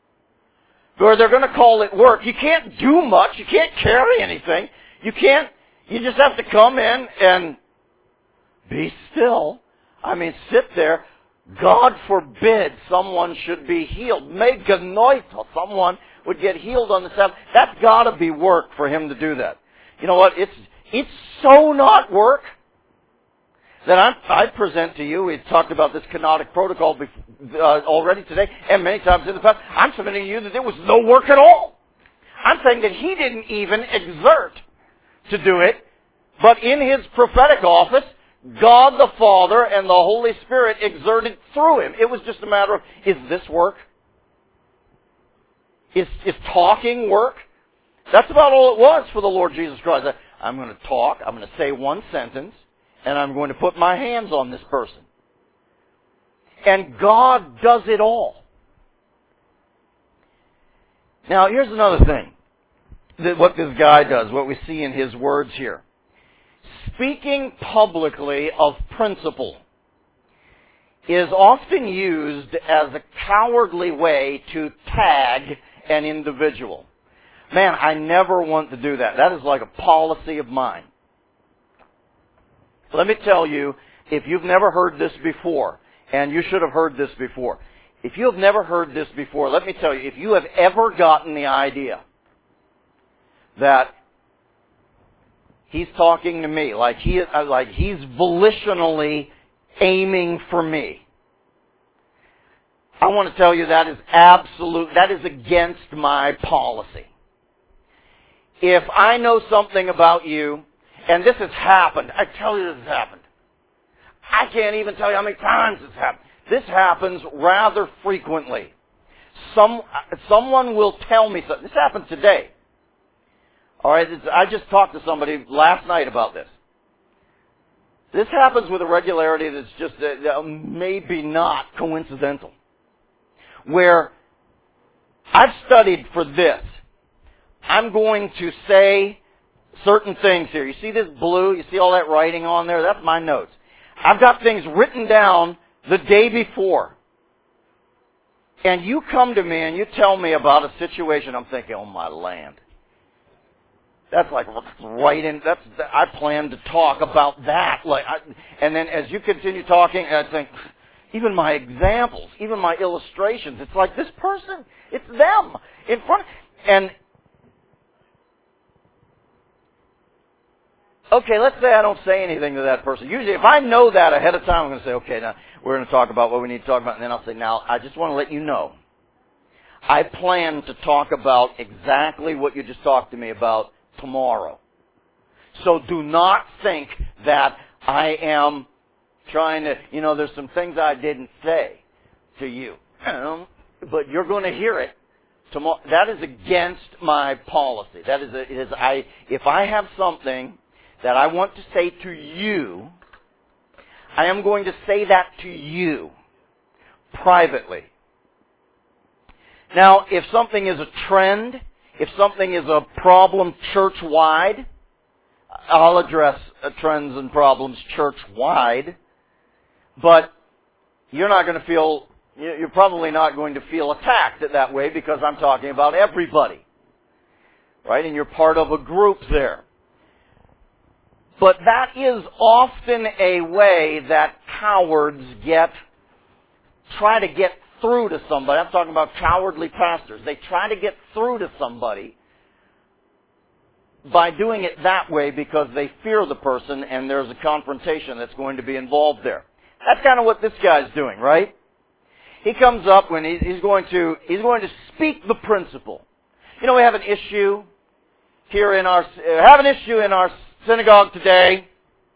or they're going to call it work. You can't do much. You can't carry anything. You can't, you just have to come in and be still. I mean, sit there. God forbid someone should be healed. Meganoita, someone would get healed on the Sabbath. That's got to be work for him to do that. You know what? It's it's so not work that I'm, I present to you. We've talked about this kenotic protocol before, uh, already today, and many times in the past. I'm submitting to you that there was no work at all. I'm saying that he didn't even exert to do it, but in his prophetic office, God the Father and the Holy Spirit exerted through him. It was just a matter of, is this work? Is, is talking work? That's about all it was for the Lord Jesus Christ. I'm going to talk, I'm going to say one sentence, and I'm going to put my hands on this person. And God does it all. Now, here's another thing, that what this guy does, what we see in his words here. Speaking publicly of principle is often used as a cowardly way to tag an individual. Man, I never want to do that. That is like a policy of mine. Let me tell you, if you've never heard this before, and you should have heard this before, if you have never heard this before, let me tell you, if you have ever gotten the idea that he's talking to me, like he, like he's volitionally aiming for me, I want to tell you that is absolute, that is against my policy. If I know something about you, and this has happened, I tell you this has happened. I can't even tell you how many times it's happened. This happens rather frequently. Some, someone will tell me something. This happened today. All right, I just talked to somebody last night about this. This happens with a regularity that's just uh, maybe not coincidental. Where I've studied for this. I'm going to say certain things here. You see this blue? You see all that writing on there? That's my notes. I've got things written down the day before. And you come to me and you tell me about a situation, I'm thinking, oh my land. That's like right in, that's, I plan to talk about that. Like, I, and then as you continue talking, I think, even my examples, even my illustrations, it's like this person, it's them in front. And, okay, let's say I don't say anything to that person. Usually if I know that ahead of time, I'm going to say, okay, now we're going to talk about what we need to talk about. And then I'll say, now, I just want to let you know, I plan to talk about exactly what you just talked to me about tomorrow. So do not think that I am trying to, you know, there's some things I didn't say to you, um, but you're going to hear it tomorrow. That is against my policy. That is, a, is I, if I have something that I want to say to you, I am going to say that to you privately. Now, if something is a trend, if something is a problem church-wide, I'll address uh, trends and problems church-wide, but you're not going to feel, you're probably not going to feel attacked that way because I'm talking about everybody, right? And you're part of a group there. But that is often a way that cowards get, try to get through to somebody. I'm talking about cowardly pastors. They try to get through to somebody by doing it that way because they fear the person and there's a confrontation that's going to be involved there. That's kind of what this guy's doing, right? He comes up when he's going to, he's going to speak the principle. You know, we have an issue here in our, have an issue in our synagogue today.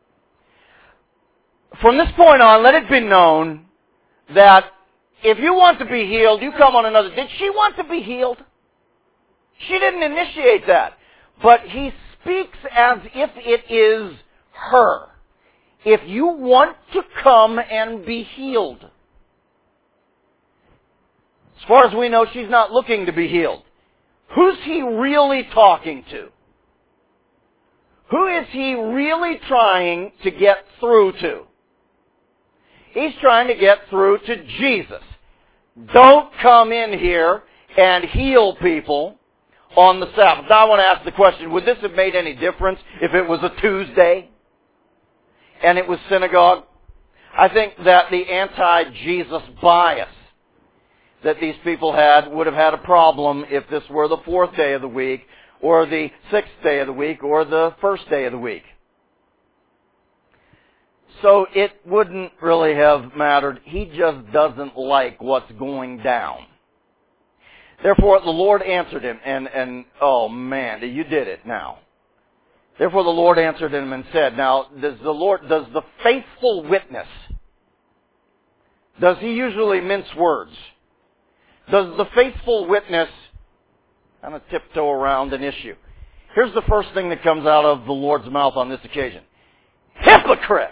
From this point on, let it be known that if you want to be healed, you come on another. Did she want to be healed? She didn't initiate that. But he speaks as if it is her. If you want to come and be healed. As far as we know, she's not looking to be healed. Who's he really talking to? Who is he really trying to get through to? He's trying to get through to Jesus. Don't come in here and heal people on the Sabbath. Now I want to ask the question, would this have made any difference if it was a Tuesday and it was synagogue? I think that the anti-Jesus bias that these people had would have had a problem if this were the fourth day of the week or the sixth day of the week or the first day of the week. So it wouldn't really have mattered. He just doesn't like what's going down. Therefore, the Lord answered him, and, and oh man, you did it now. Therefore, the Lord answered him and said, now, does the Lord, does the faithful witness, does he usually mince words? Does the faithful witness kind of tiptoe around an issue? Here's the first thing that comes out of the Lord's mouth on this occasion. Hypocrites!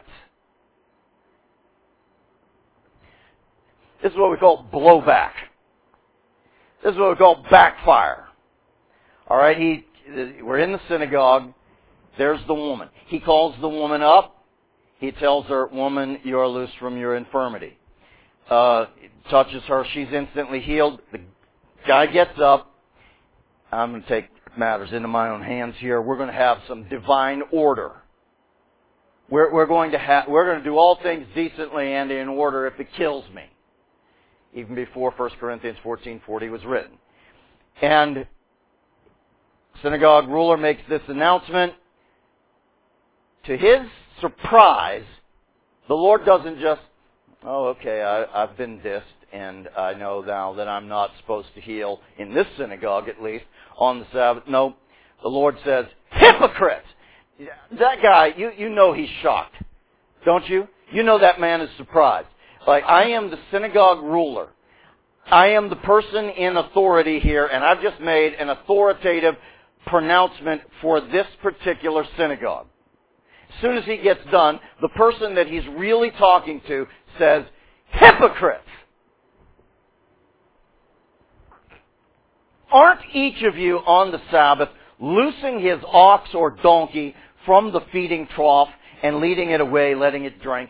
This is what we call blowback. This is what we call backfire. All right, he, we're in the synagogue. There's the woman. He calls the woman up. He tells her, woman, you're loose from your infirmity. Uh, touches her. She's instantly healed. The guy gets up. I'm going to take matters into my own hands here. We're going to have some divine order. We're, we're going to have, we're going to do all things decently and in order if it kills me. Even before First Corinthians fourteen forty was written. And synagogue ruler makes this announcement. To his surprise, the Lord doesn't just, oh, okay, I, I've been dissed, and I know now that I'm not supposed to heal, in this synagogue at least, on the Sabbath. No, the Lord says, hypocrites! That guy, you, you know he's shocked, don't you? You know that man is surprised. Like, I am the synagogue ruler. I am the person in authority here, and I've just made an authoritative pronouncement for this particular synagogue. As soon as he gets done, the person that he's really talking to says, hypocrites! aren't each of you on the Sabbath loosing his ox or donkey from the feeding trough and leading it away, letting it drink?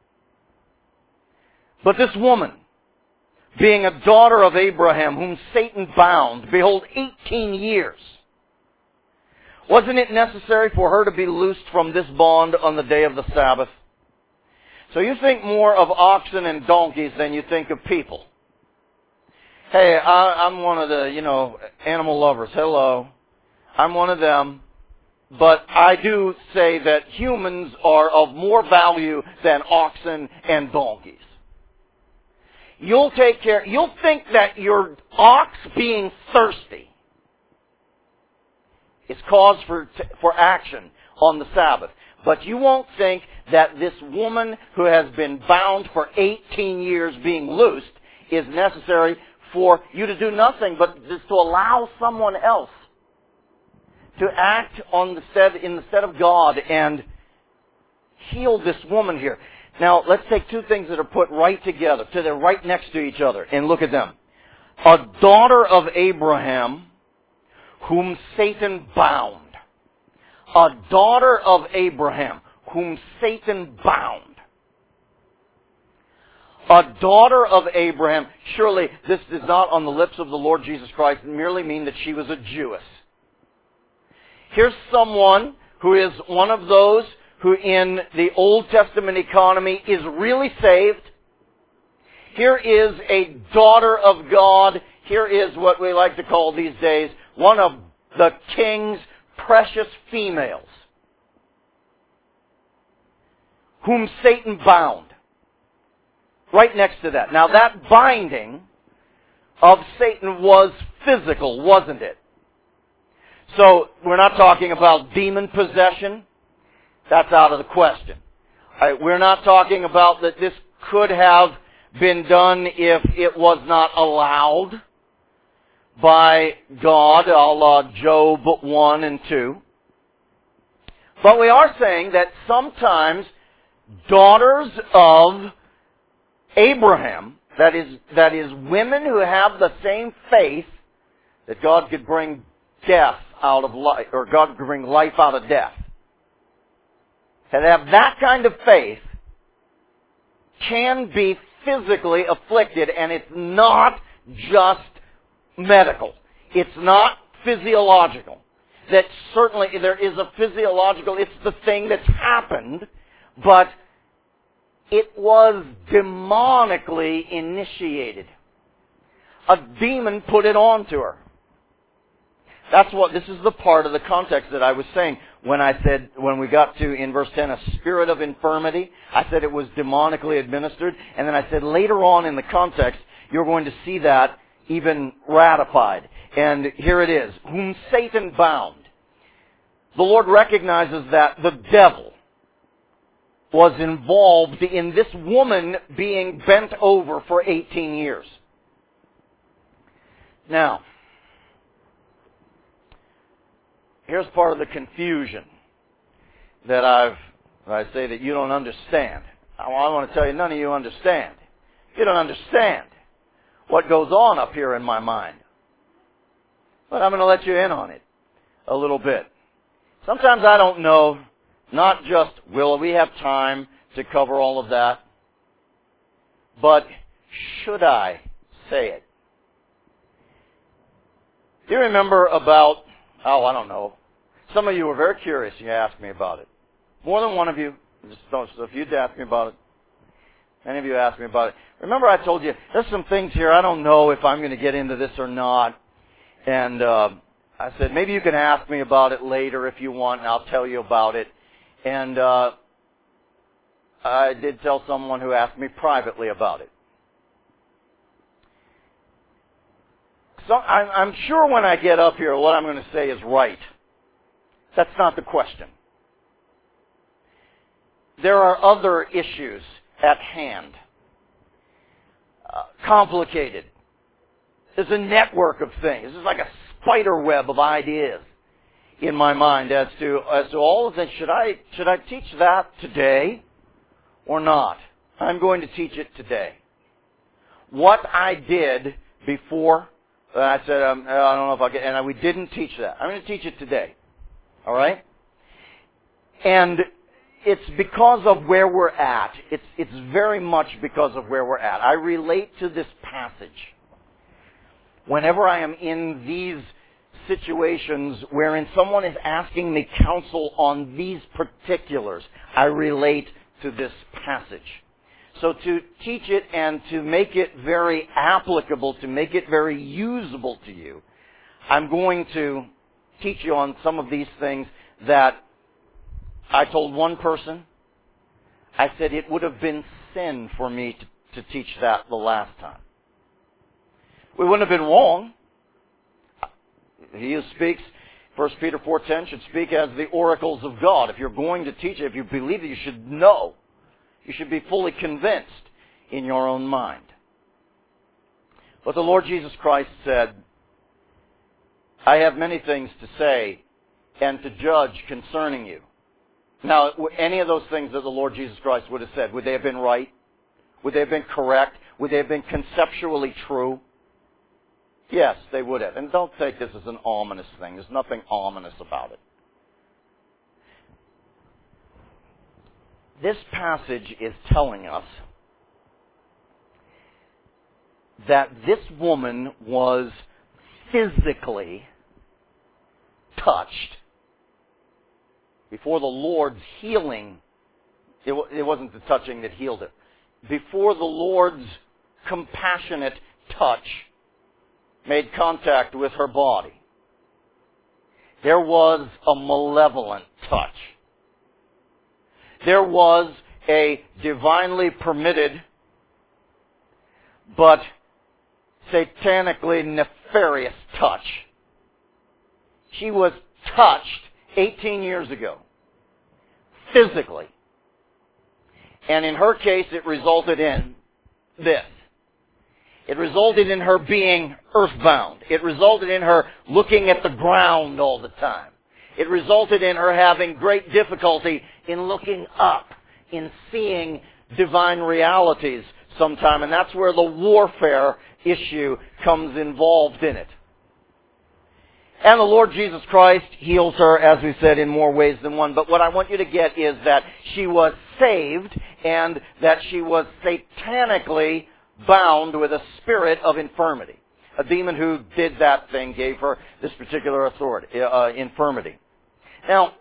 But this woman, being a daughter of Abraham, whom Satan bound, behold, eighteen years, wasn't it necessary for her to be loosed from this bond on the day of the Sabbath? So you think more of oxen and donkeys than you think of people. Hey, I, I'm one of the, you know, animal lovers. Hello. I'm one of them. But I do say that humans are of more value than oxen and donkeys. You'll take care, you'll think that your ox being thirsty is cause for, for action on the Sabbath. But you won't think that this woman who has been bound for eighteen years being loosed is necessary for you to do nothing but just to allow someone else to act on the stead, in the stead of God and heal this woman here. Now, let's take two things that are put right together, so they're right next to each other, and look at them. A daughter of Abraham, whom Satan bound. A daughter of Abraham, whom Satan bound. A daughter of Abraham. Surely this is not on the lips of the Lord Jesus Christ merely mean that she was a Jewess. Here's someone who is one of those who in the Old Testament economy is really saved. Here is a daughter of God. Here is what we like to call these days one of the king's precious females, whom Satan bound. Right next to that. Now that binding of Satan was physical, wasn't it? So we're not talking about demon possession. That's out of the question. Right, we're not talking about that this could have been done if it was not allowed by God, a la Job one and two. But we are saying that sometimes daughters of Abraham, that is, that is women who have the same faith that God could bring death out of life, or God could bring life out of death, that have that kind of faith can be physically afflicted, and it's not just medical. It's not physiological. That certainly there is a physiological, it's the thing that's happened, but it was demonically initiated. A demon put it onto her. That's what, this is the part of the context that I was saying when I said, when we got to, in verse ten, a spirit of infirmity. I said it was demonically administered. And then I said later on in the context, you're going to see that even ratified. And here it is, whom Satan bound. The Lord recognizes that the devil was involved in this woman being bent over for eighteen years. Now, here's part of the confusion that I've, I say that you don't understand. I want to tell you, none of you understand. You don't understand what goes on up here in my mind. But I'm going to let you in on it a little bit. Sometimes I don't know, not just will we have time to cover all of that, but should I say it? Do you remember about, oh, I don't know, some of you were very curious. You asked me about it. More than one of you. Just don't, so if you'd ask me about it, many of you asked me about it. Remember I told you, there's some things here, I don't know if I'm going to get into this or not. And uh, I said, maybe you can ask me about it later if you want, and I'll tell you about it. And uh, I did tell someone who asked me privately about it. So I'm, I'm sure when I get up here, what I'm going to say is right. That's not the question. There are other issues at hand. Uh, complicated. There's a network of things. This is like a spider web of ideas in my mind as to as to all of this. Should I should I teach that today or not? I'm going to teach it today. What I did before And I said, um, I don't know if I get, and I, we didn't teach that. I'm going to teach it today. All right? And it's because of where we're at. It's, it's very much because of where we're at. I relate to this passage. Whenever I am in these situations wherein someone is asking me counsel on these particulars, I relate to this passage. So to teach it and to make it very applicable, to make it very usable to you, I'm going to teach you on some of these things that I told one person. I said it would have been sin for me to, to teach that the last time. We wouldn't have been wrong. He who speaks, First Peter four ten, should speak as the oracles of God. If you're going to teach it, if you believe it, you should know. You should be fully convinced in your own mind. But the Lord Jesus Christ said, I have many things to say and to judge concerning you. Now, any of those things that the Lord Jesus Christ would have said, would they have been right? Would they have been correct? Would they have been conceptually true? Yes, they would have. And don't take this as an ominous thing. There's nothing ominous about it. This passage is telling us that this woman was physically touched before the Lord's healing. It, it wasn't the touching that healed her. Before the Lord's compassionate touch made contact with her body, there was a malevolent touch. There was a divinely permitted but satanically nefarious touch. She was touched eighteen years ago, physically. And in her case, it resulted in this. It resulted in her being earthbound. It resulted in her looking at the ground all the time. It resulted in her having great difficulty in looking up, in seeing divine realities sometime. And that's where the warfare issue comes involved in it. And the Lord Jesus Christ heals her, as we said, in more ways than one. But what I want you to get is that she was saved and that she was satanically bound with a spirit of infirmity. A demon who did that thing gave her this particular authority, uh, infirmity. Now,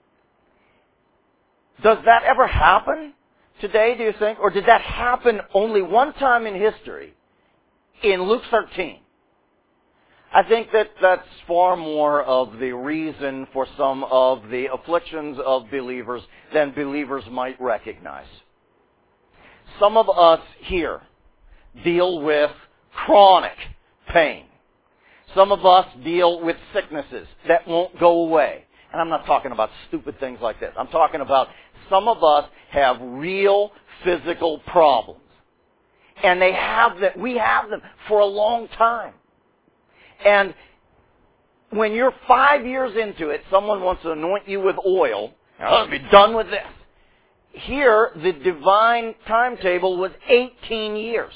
does that ever happen today, do you think? Or did that happen only one time in history, in Luke thirteen? I think that that's far more of the reason for some of the afflictions of believers than believers might recognize. Some of us here deal with chronic pain. Some of us deal with sicknesses that won't go away. And I'm not talking about stupid things like this. I'm talking about some of us have real physical problems. And they have them, we have them for a long time. And when you're five years into it, someone wants to anoint you with oil. I'll be done with this. Here, the divine timetable was eighteen years.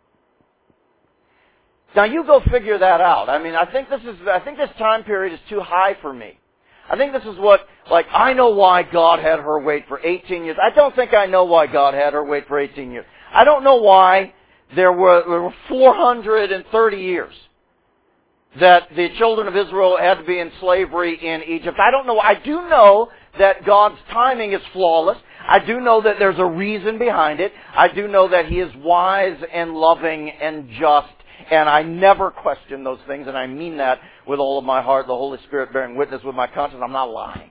Now you go figure that out. I mean, I think this is, I think this time period is too high for me. I think this is what, like, I know why God had her wait for eighteen years. I don't think I know why God had her wait for eighteen years. I don't know why there were, there were four hundred thirty years that the children of Israel had to be in slavery in Egypt. I don't know. I do know that God's timing is flawless. I do know that there's a reason behind it. I do know that He is wise and loving and just. And I never question those things, and I mean that with all of my heart, the Holy Spirit bearing witness with my conscience. I'm not lying.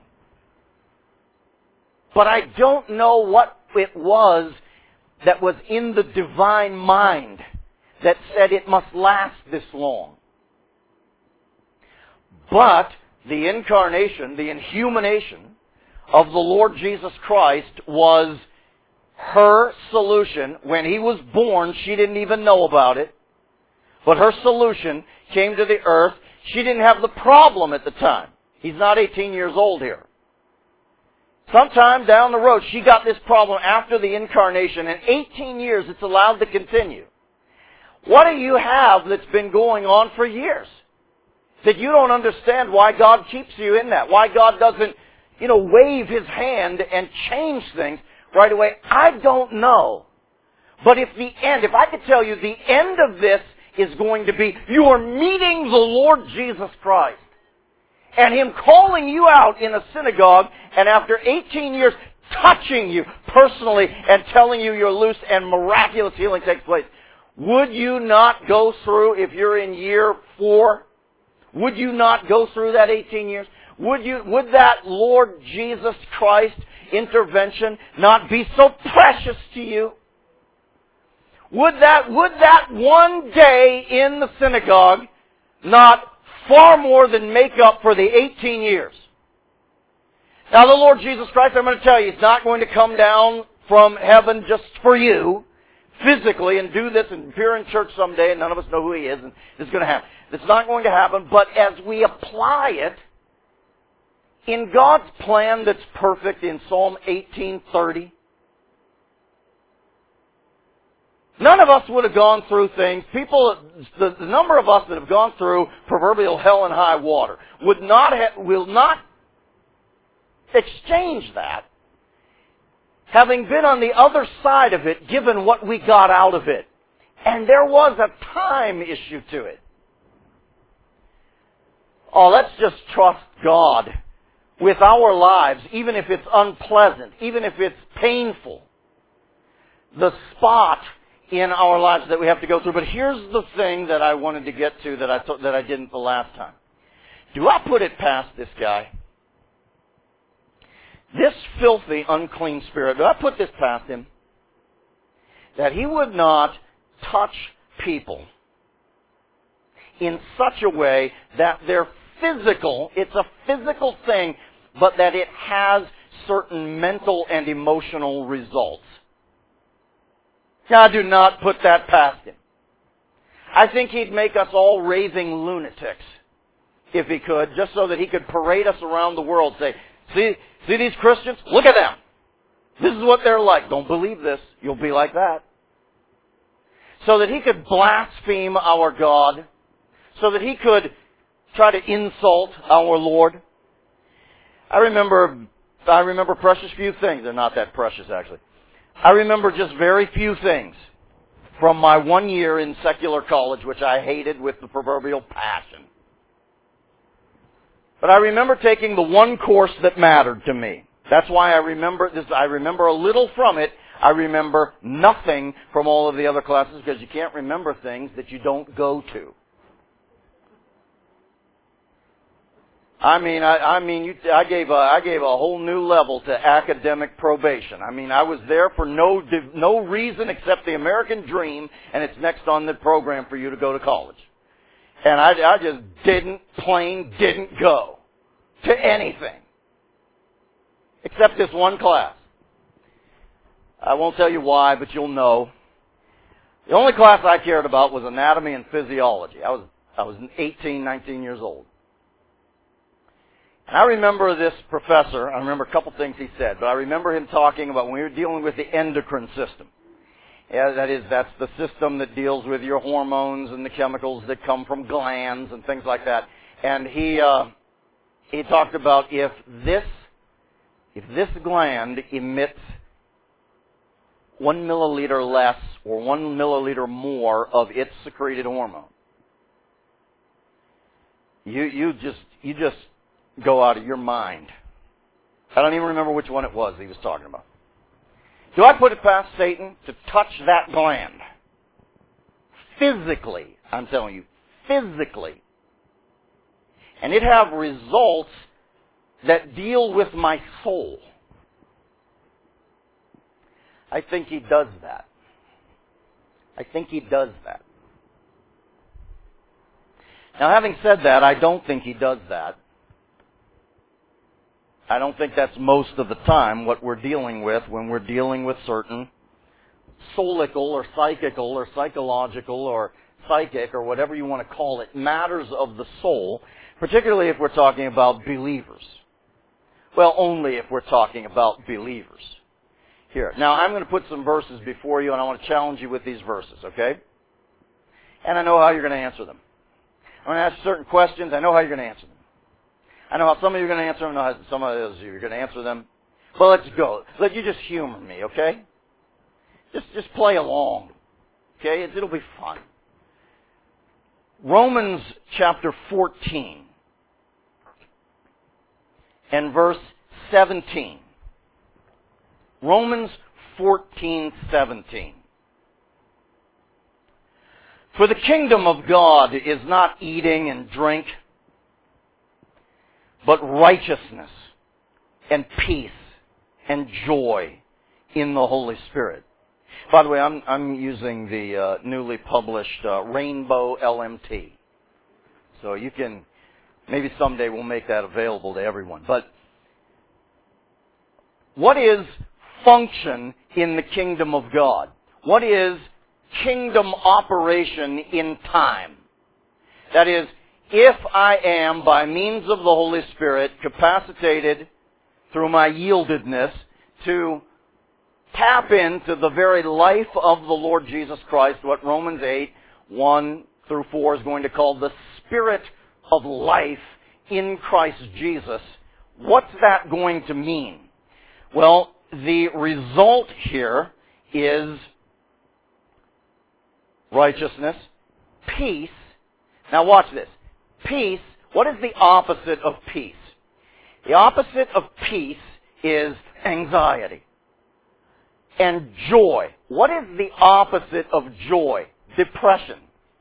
But I don't know what it was that was in the divine mind that said it must last this long. But the incarnation, the inhumanation of the Lord Jesus Christ was her solution. When He was born, she didn't even know about it. But her solution came to the earth. She didn't have the problem at the time. He's not eighteen years old here. Sometime down the road, she got this problem after the incarnation. In eighteen years, it's allowed to continue. What do you have that's been going on for years? That you don't understand why God keeps you in that. Why God doesn't, you know, wave His hand and change things right away. I don't know. But if the end, if I could tell you the end of this is going to be you are meeting the Lord Jesus Christ and Him calling you out in a synagogue and after eighteen years touching you personally and telling you you're loose and miraculous healing takes place, would you not go through, if you're in year four, would you not go through that eighteen years? Would you, would that Lord Jesus Christ intervention not be so precious to you? Would that, would that one day in the synagogue not far more than make up for the eighteen years? Now the Lord Jesus Christ, I'm going to tell you, He's not going to come down from heaven just for you, physically, and do this and appear in church someday and none of us know who He is and this is going to happen. It's not going to happen, but as we apply it in God's plan that's perfect in Psalm eighteen thirty, none of us would have gone through things. People, the, the number of us that have gone through proverbial hell and high water would not have, will not exchange that, having been on the other side of it, given what we got out of it. And there was a time issue to it. Oh, let's just trust God with our lives, even if it's unpleasant, even if it's painful. The spot in our lives that we have to go through. But here's the thing that I wanted to get to that I th- that I didn't the last time. Do I put it past this guy? This filthy, unclean spirit, do I put this past him? That he would not touch people in such a way that their physical, it's a physical thing, but that it has certain mental and emotional results. I do not put that past him. I think he'd make us all raving lunatics, if he could, just so that he could parade us around the world, say, see, see these Christians? Look at them. This is what they're like. Don't believe this. You'll be like that. So that he could blaspheme our God, so that he could try to insult our Lord. I remember, I remember precious few things. They're not that precious, actually. I remember just very few things from my one year in secular college, which I hated with the proverbial passion. But I remember taking the one course that mattered to me. That's why I remember this. I remember a little from it. I remember nothing from all of the other classes because you can't remember things that you don't go to. I mean, I, I mean, you, I gave a, I gave a whole new level to academic probation. I mean, I was there for no, no reason except the American dream, and it's next on the program for you to go to college. And I, I just didn't, plain didn't go to anything except this one class. I won't tell you why, but you'll know. The only class I cared about was anatomy and physiology. I was, I was eighteen, nineteen years old. And I remember this professor, I remember a couple things he said, but I remember him talking about when we were dealing with the endocrine system. Yeah, that is, that's the system that deals with your hormones and the chemicals that come from glands and things like that. And he, uh, he talked about if this, if this gland emits one milliliter less or one milliliter more of its secreted hormone, you, you just, you just, go out of your mind. I don't even remember which one it was he was talking about. Do I put it past Satan to touch that gland? Physically, I'm telling you, physically. And it have results that deal with my soul. I think he does that. I think he does that. Now, having said that, I don't think he does that. I don't think that's most of the time what we're dealing with when we're dealing with certain soulical or psychical or psychological or psychic or whatever you want to call it, matters of the soul, particularly if we're talking about believers. Well, only if we're talking about believers. Here, now I'm going to put some verses before you and I want to challenge you with these verses, okay? and I know how you're going to answer them. I'm going to ask certain questions. I know how you're going to answer them. I know how some of you are going to answer them. I know how some of those you are going to answer them. But let's go. Let you just humor me, okay? Just just play along, okay? It, it'll be fun. Romans chapter fourteen and verse seventeen. Romans fourteen seventeen. For the kingdom of God is not eating and drink, but righteousness and peace and joy in the Holy Spirit. By the way, I'm, I'm using the uh, newly published uh, Rainbow L M T. So you can, maybe someday we'll make that available to everyone. But what is function in the kingdom of God? What is kingdom operation in time? That is, if I am, by means of the Holy Spirit, capacitated through my yieldedness to tap into the very life of the Lord Jesus Christ, what Romans eight, one through four is going to call the Spirit of life in Christ Jesus, what's that going to mean? Well, the result here is righteousness, peace. Now watch this. Peace, what is the opposite of peace? The opposite of peace is anxiety. And joy. What is the opposite of joy? Depression.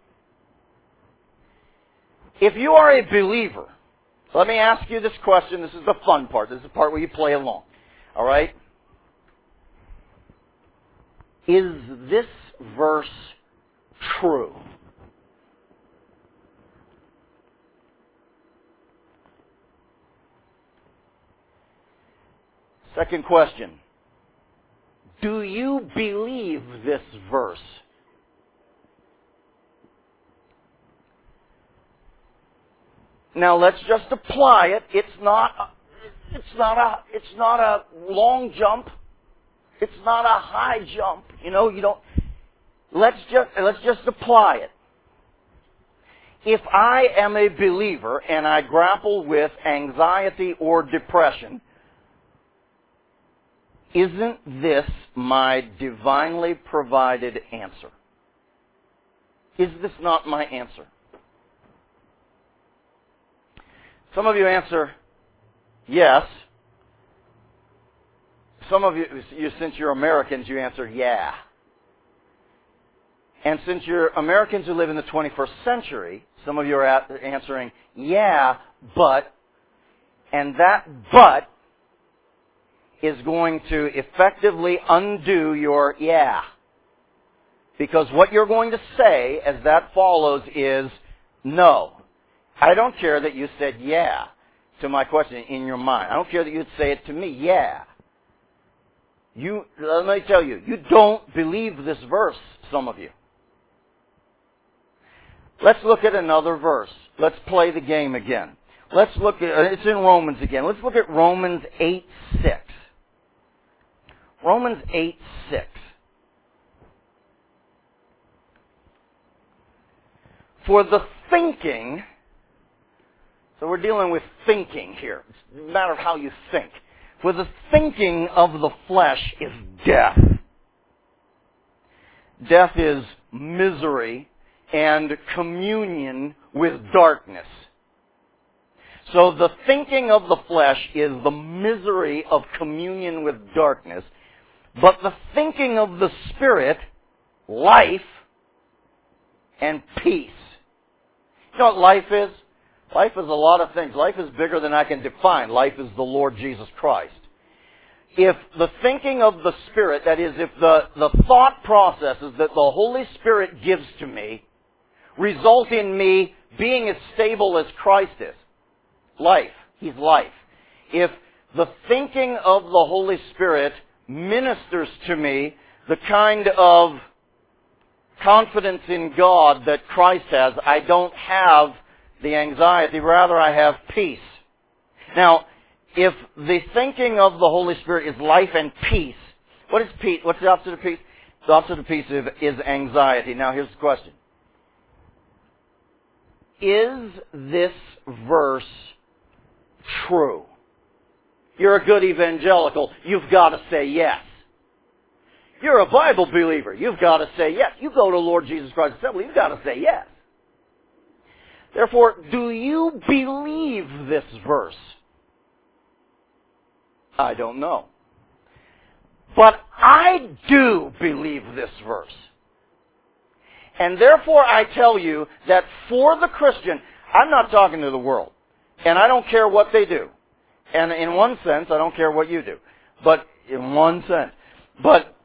If you are a believer, let me ask you this question. This is the fun part. This is the part where you play along. All right? Is this verse true? Second question. Do you believe this verse? Now let's just apply it. It's not a, it's not a it's not a long jump. It's not a high jump. You know, you don't let's just let's just apply it. If I am a believer and I grapple with anxiety or depression, isn't this my divinely provided answer? Is this not my answer? Some of you answer yes. Some of you, you, since you're Americans, you answer yeah. And since you're Americans who live in the twenty-first century, some of you are answering yeah, but, and that but is going to effectively undo your yeah. Because what you're going to say as that follows is no. I don't care that you said yeah to my question in your mind. I don't care that you'd say it to me, yeah. You, let me tell you, you don't believe this verse, some of you. Let's look at another verse. Let's play the game again. Let's look at, it's in Romans again. Let's look at Romans eight six. Romans eight six. For the thinking, so we're dealing with thinking here. It's a matter of how you think. For the thinking of the flesh is death. Death is misery and communion with darkness. So the thinking of the flesh is the misery of communion with darkness. But the thinking of the Spirit, life and peace. You know what life is? Life is a lot of things. Life is bigger than I can define. Life is the Lord Jesus Christ. If the thinking of the Spirit, that is, if the, the thought processes that the Holy Spirit gives to me result in me being as stable as Christ is, life, He's life. If the thinking of the Holy Spirit ministers to me the kind of confidence in God that Christ has, I don't have the anxiety, rather I have peace. Now, if the thinking of the Holy Spirit is life and peace, what is peace? What's the opposite of peace? The opposite of peace is anxiety. Now, here's the question. is this verse true? You're a good evangelical. You've got to say yes. You're a Bible believer. You've got to say yes. You go to Lord Jesus Christ Assembly. You've got to say yes. Therefore, do you believe this verse? I don't know. But I do believe this verse. And therefore I tell you that for the Christian, I'm not talking to the world. And I don't care what they do. And in one sense, I don't care what you do. But in one sense. But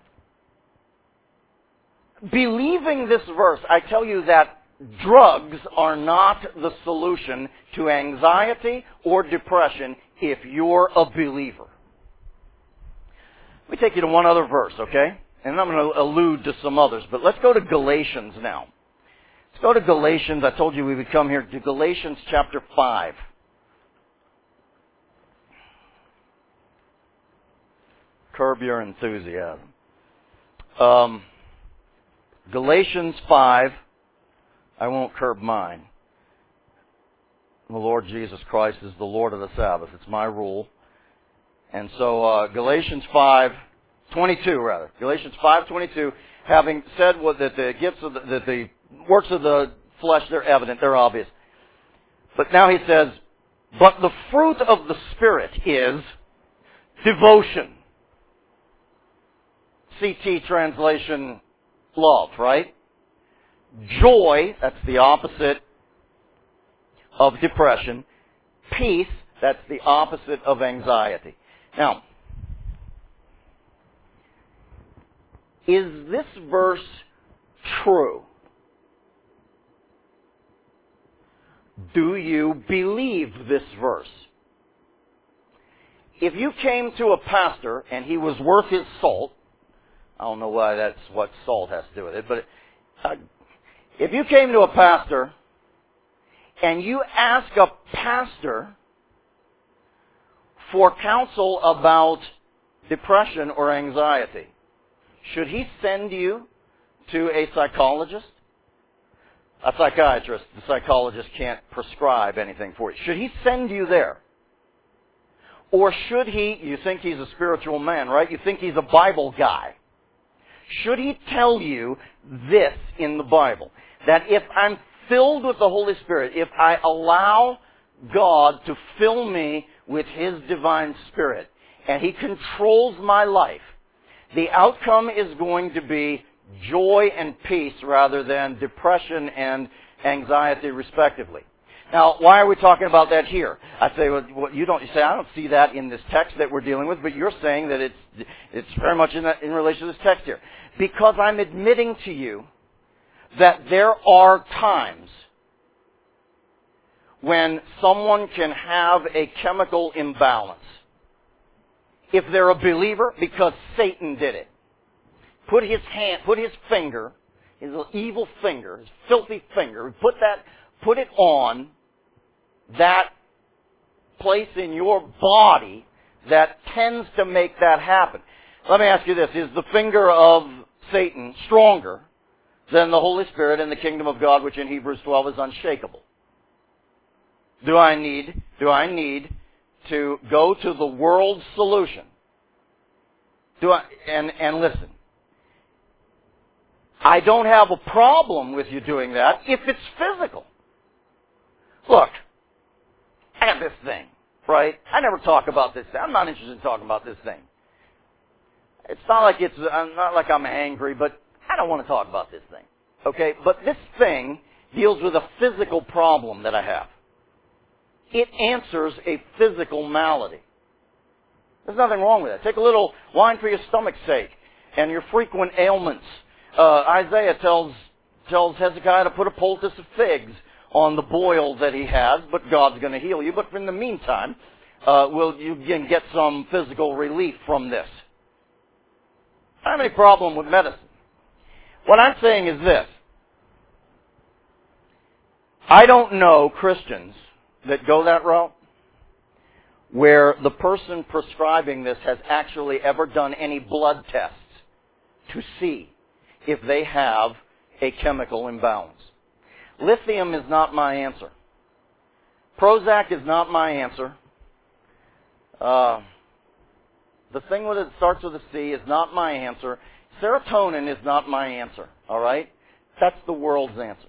believing this verse, I tell you that drugs are not the solution to anxiety or depression if you're a believer. Let me take you to one other verse, okay? And I'm going to allude to some others. But let's go to Galatians now. Let's go to Galatians. I told you we would come here to Galatians chapter five. Curb your enthusiasm. Um, Galatians five. I won't curb mine. The Lord Jesus Christ is the Lord of the Sabbath. It's my rule. And so uh, Galatians five twenty-two, rather. Galatians five twenty-two, having said what, that the gifts of the, that the works of the flesh, they're evident, they're obvious. But now he says, but the fruit of the Spirit is devotion. C T translation, love, right? Joy, that's the opposite of depression. Peace, that's the opposite of anxiety. Now, is this verse true? Do you believe this verse? If you came to a pastor and he was worth his salt, I don't know why that's what salt has to do with it, but uh, if you came to a pastor and you ask a pastor for counsel about depression or anxiety, should he send you to a psychologist? A psychiatrist. The psychologist can't prescribe anything for you. Should he send you there? Or should he, you think he's a spiritual man, right? You think he's a Bible guy. Should he tell you this in the Bible? That if I'm filled with the Holy Spirit, if I allow God to fill me with His divine Spirit, and He controls my life, the outcome is going to be joy and peace rather than depression and anxiety, respectively. Now, why are we talking about that here? I say, well, you don't. You say, I don't see that in this text that we're dealing with, but you're saying that it's it's very much in, that, in relation to this text here, because I'm admitting to you that there are times when someone can have a chemical imbalance. If they're a believer, because Satan did it. Put his hand, put his finger, his evil finger, his filthy finger, put that, put it on that place in your body that tends to make that happen. Let me ask you this. Is the finger of Satan stronger than the Holy Spirit in the kingdom of God, which in Hebrews twelve is unshakable? Do I need, do I need to go to the world's solution? Do I, and, and listen, I don't have a problem with you doing that if it's physical. Look, I have this thing, right? I never talk about this thing. I'm not interested in talking about this thing. It's not like it's, I'm not like I'm angry, but I don't want to talk about this thing. Okay? But this thing deals with a physical problem that I have. It answers a physical malady. There's nothing wrong with it. Take a little wine for your stomach's sake and your frequent ailments. Uh, Isaiah tells tells Hezekiah to put a poultice of figs on the boil that he has, but God's going to heal you. But in the meantime, uh, will you can get some physical relief from this. I don't have any problem with medicine. What I'm saying is this. I don't know Christians that go that route where the person prescribing this has actually ever done any blood tests to see if they have a chemical imbalance. Lithium is not my answer. Prozac is not my answer. Uh, the thing that starts with a C is not my answer. Serotonin is not my answer, all right? That's the world's answer.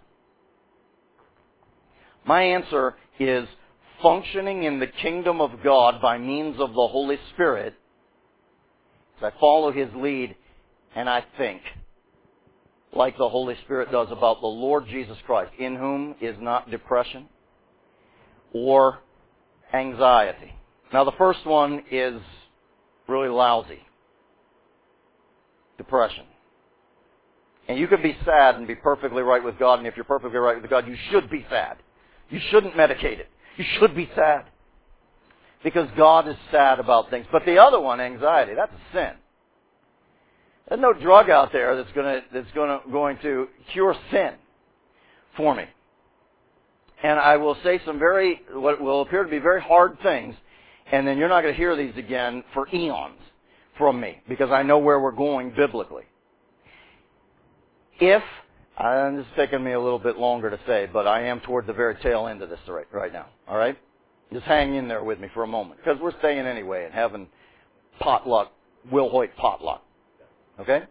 My answer is functioning in the kingdom of God by means of the Holy Spirit as I follow His lead and I think like the Holy Spirit does about the Lord Jesus Christ, in whom is not depression or anxiety. Now the first one is really lousy. Depression. And you can be sad and be perfectly right with God, and if you're perfectly right with God, you should be sad. You shouldn't medicate it. You should be sad. Because God is sad about things. But the other one, anxiety, that's a sin. There's no drug out there that's going to that's going to going to cure sin for me. And I will say some very what will appear to be very hard things, and then you're not going to hear these again for eons from me, because I know where we're going biblically. If and this is taking me a little bit longer to say, but I am toward the very tail end of this right, right now. All right, just hang in there with me for a moment, because we're staying anyway and having potluck, Will Hoyt potluck. Okay?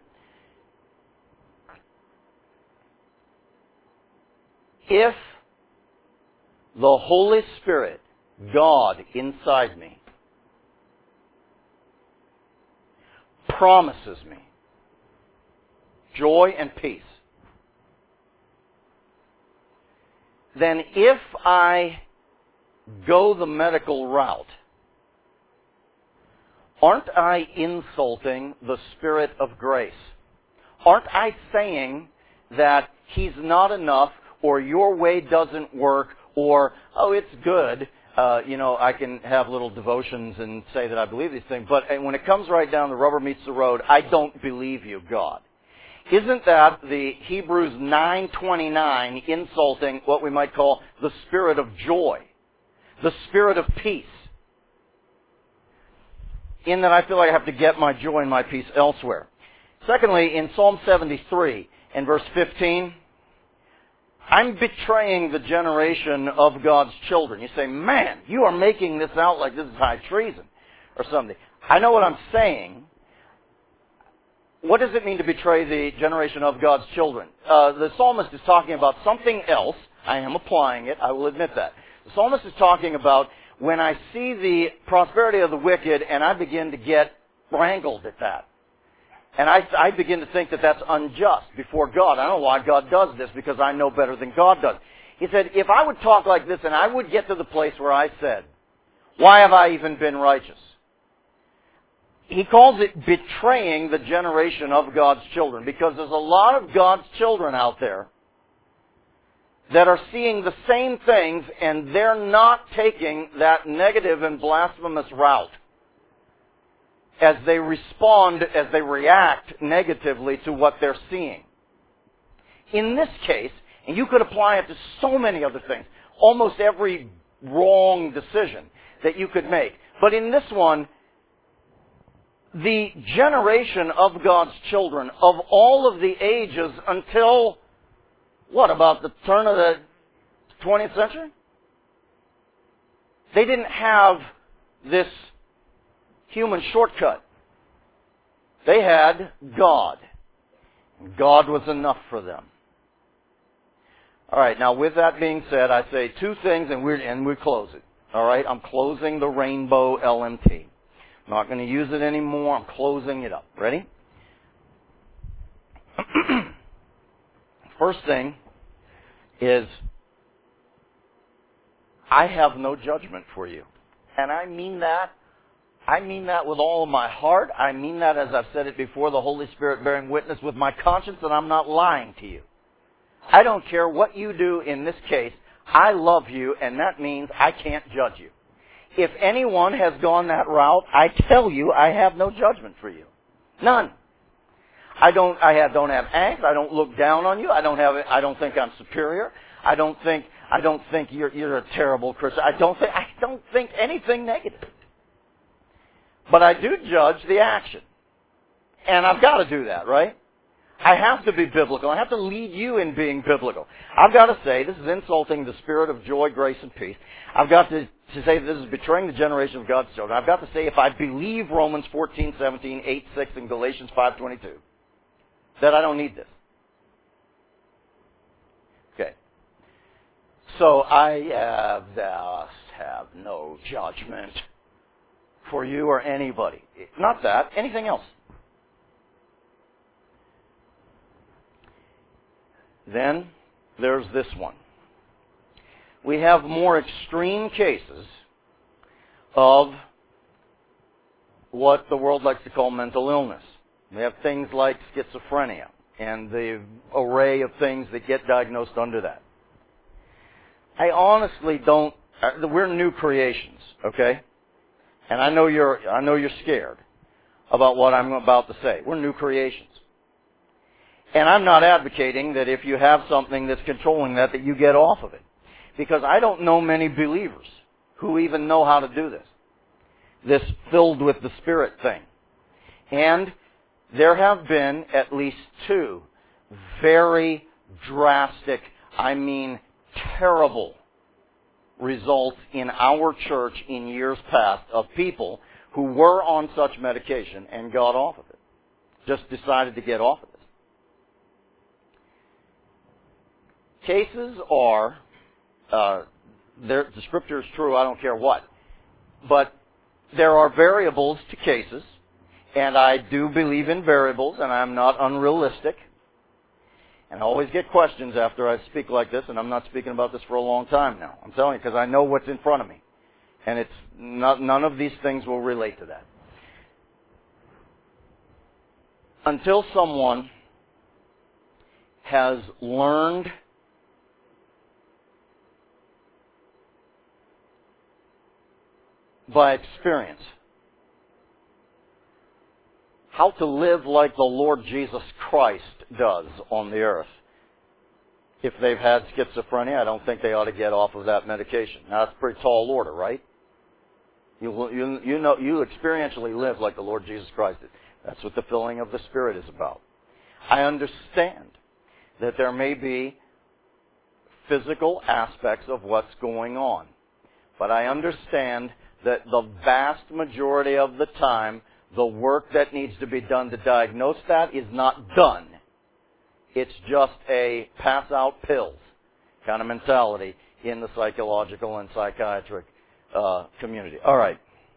If the Holy Spirit, God inside me, promises me joy and peace, then if I go the medical route, aren't I insulting the Spirit of grace? Aren't I saying that He's not enough, or your way doesn't work, or, oh, it's good, uh, you know, I can have little devotions and say that I believe these things, but when it comes right down, the rubber meets the road, I don't believe you, God. Isn't that the Hebrews nine twenty-nine insulting what we might call the spirit of joy, the spirit of peace? In that I feel like I have to get my joy and my peace elsewhere. Secondly, in Psalm seventy-three and verse fifteen, I'm betraying the generation of God's children. You say, man, you are making this out like this is high treason or something. I know what I'm saying. What does it mean to betray the generation of God's children? Uh, the psalmist is talking about something else. I am applying it. I will admit that. The psalmist is talking about when I see the prosperity of the wicked and I begin to get wrangled at that. And I, I begin to think that that's unjust before God. I don't know why God does this, because I know better than God does. He said, if I would talk like this and I would get to the place where I said, why have I even been righteous? He calls it betraying the generation of God's children, because there's a lot of God's children out there that are seeing the same things, and they're not taking that negative and blasphemous route as they respond, as they react negatively to what they're seeing. In this case, and you could apply it to so many other things, almost every wrong decision that you could make. But in this one, the generation of God's children of all of the ages until what, about the turn of the twentieth century? They didn't have this human shortcut. They had God. God was enough for them. All right, now with that being said, I say two things and we and we close it. All right, I'm closing the Rainbow L M T. I'm not going to use it anymore. I'm closing it up. Ready? First thing is, I have no judgment for you. And I mean that. I mean that with all of my heart. I mean that, as I've said it before, the Holy Spirit bearing witness with my conscience that I'm not lying to you. I don't care what you do in this case. I love you, and that means I can't judge you. If anyone has gone that route, I tell you I have no judgment for you. None. I don't. I have, don't have angst. I don't look down on you. I don't have. I don't think I'm superior. I don't think. I don't think you're you're a terrible Christian. I don't think. I don't think anything negative. But I do judge the action, and I've got to do that, right? I have to be biblical. I have to lead you in being biblical. I've got to say, this is insulting the spirit of joy, grace, and peace. I've got to, to say this is betraying the generation of God's children. I've got to say, if I believe Romans fourteen, seventeen, eight, six, and Galatians five, twenty-two, that I don't need this. Okay. So I have, thou have no judgment for you or anybody. Not that, anything else. Then there's this one. We have more extreme cases of what the world likes to call mental illness. We have things like schizophrenia and the array of things that get diagnosed under that. I honestly don't, we're new creations, okay? And I know you're, I know you're scared about what I'm about to say. We're new creations. And I'm not advocating that if you have something that's controlling that, that you get off of it. Because I don't know many believers who even know how to do this. This filled with the Spirit thing. And there have been at least two very drastic, I mean terrible results in our church in years past of people who were on such medication and got off of it. Just decided to get off of it. Cases are, uh, the Scripture is true, I don't care what. But there are variables to cases, and I do believe in variables, and I'm not unrealistic. And I always get questions after I speak like this, and I'm not speaking about this for a long time now. I'm telling you, because I know what's in front of me. And it's not, none of these things will relate to that. Until someone has learned by experience how to live like the Lord Jesus Christ does on the earth. If they've had schizophrenia, I don't think they ought to get off of that medication. Now, that's a pretty tall order, right? You, you, you know, you experientially live like the Lord Jesus Christ did. That's what the filling of the Spirit is about. I understand that there may be physical aspects of what's going on, but I understand that the vast majority of the time, the work that needs to be done to diagnose that is not done. It's just a pass-out pills kind of mentality in the psychological and psychiatric uh, community. All right.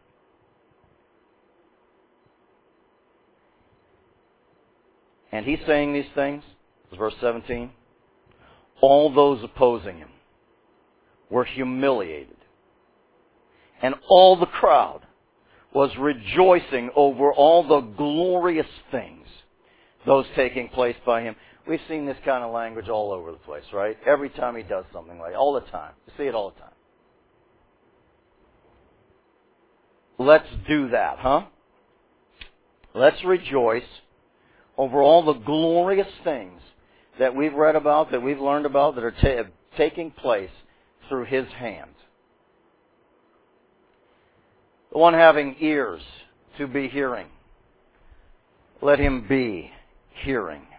And he's saying these things, verse seventeen. All those opposing him were humiliated, and all the crowd was rejoicing over all the glorious things, those taking place by him. We've seen this kind of language all over the place, right? Every time he does something like that, all the time. You see it all the time. Let's do that, huh? Let's rejoice over all the glorious things that we've read about, that we've learned about, that are ta- taking place through his hands. The one having ears to be hearing, let him be hearing.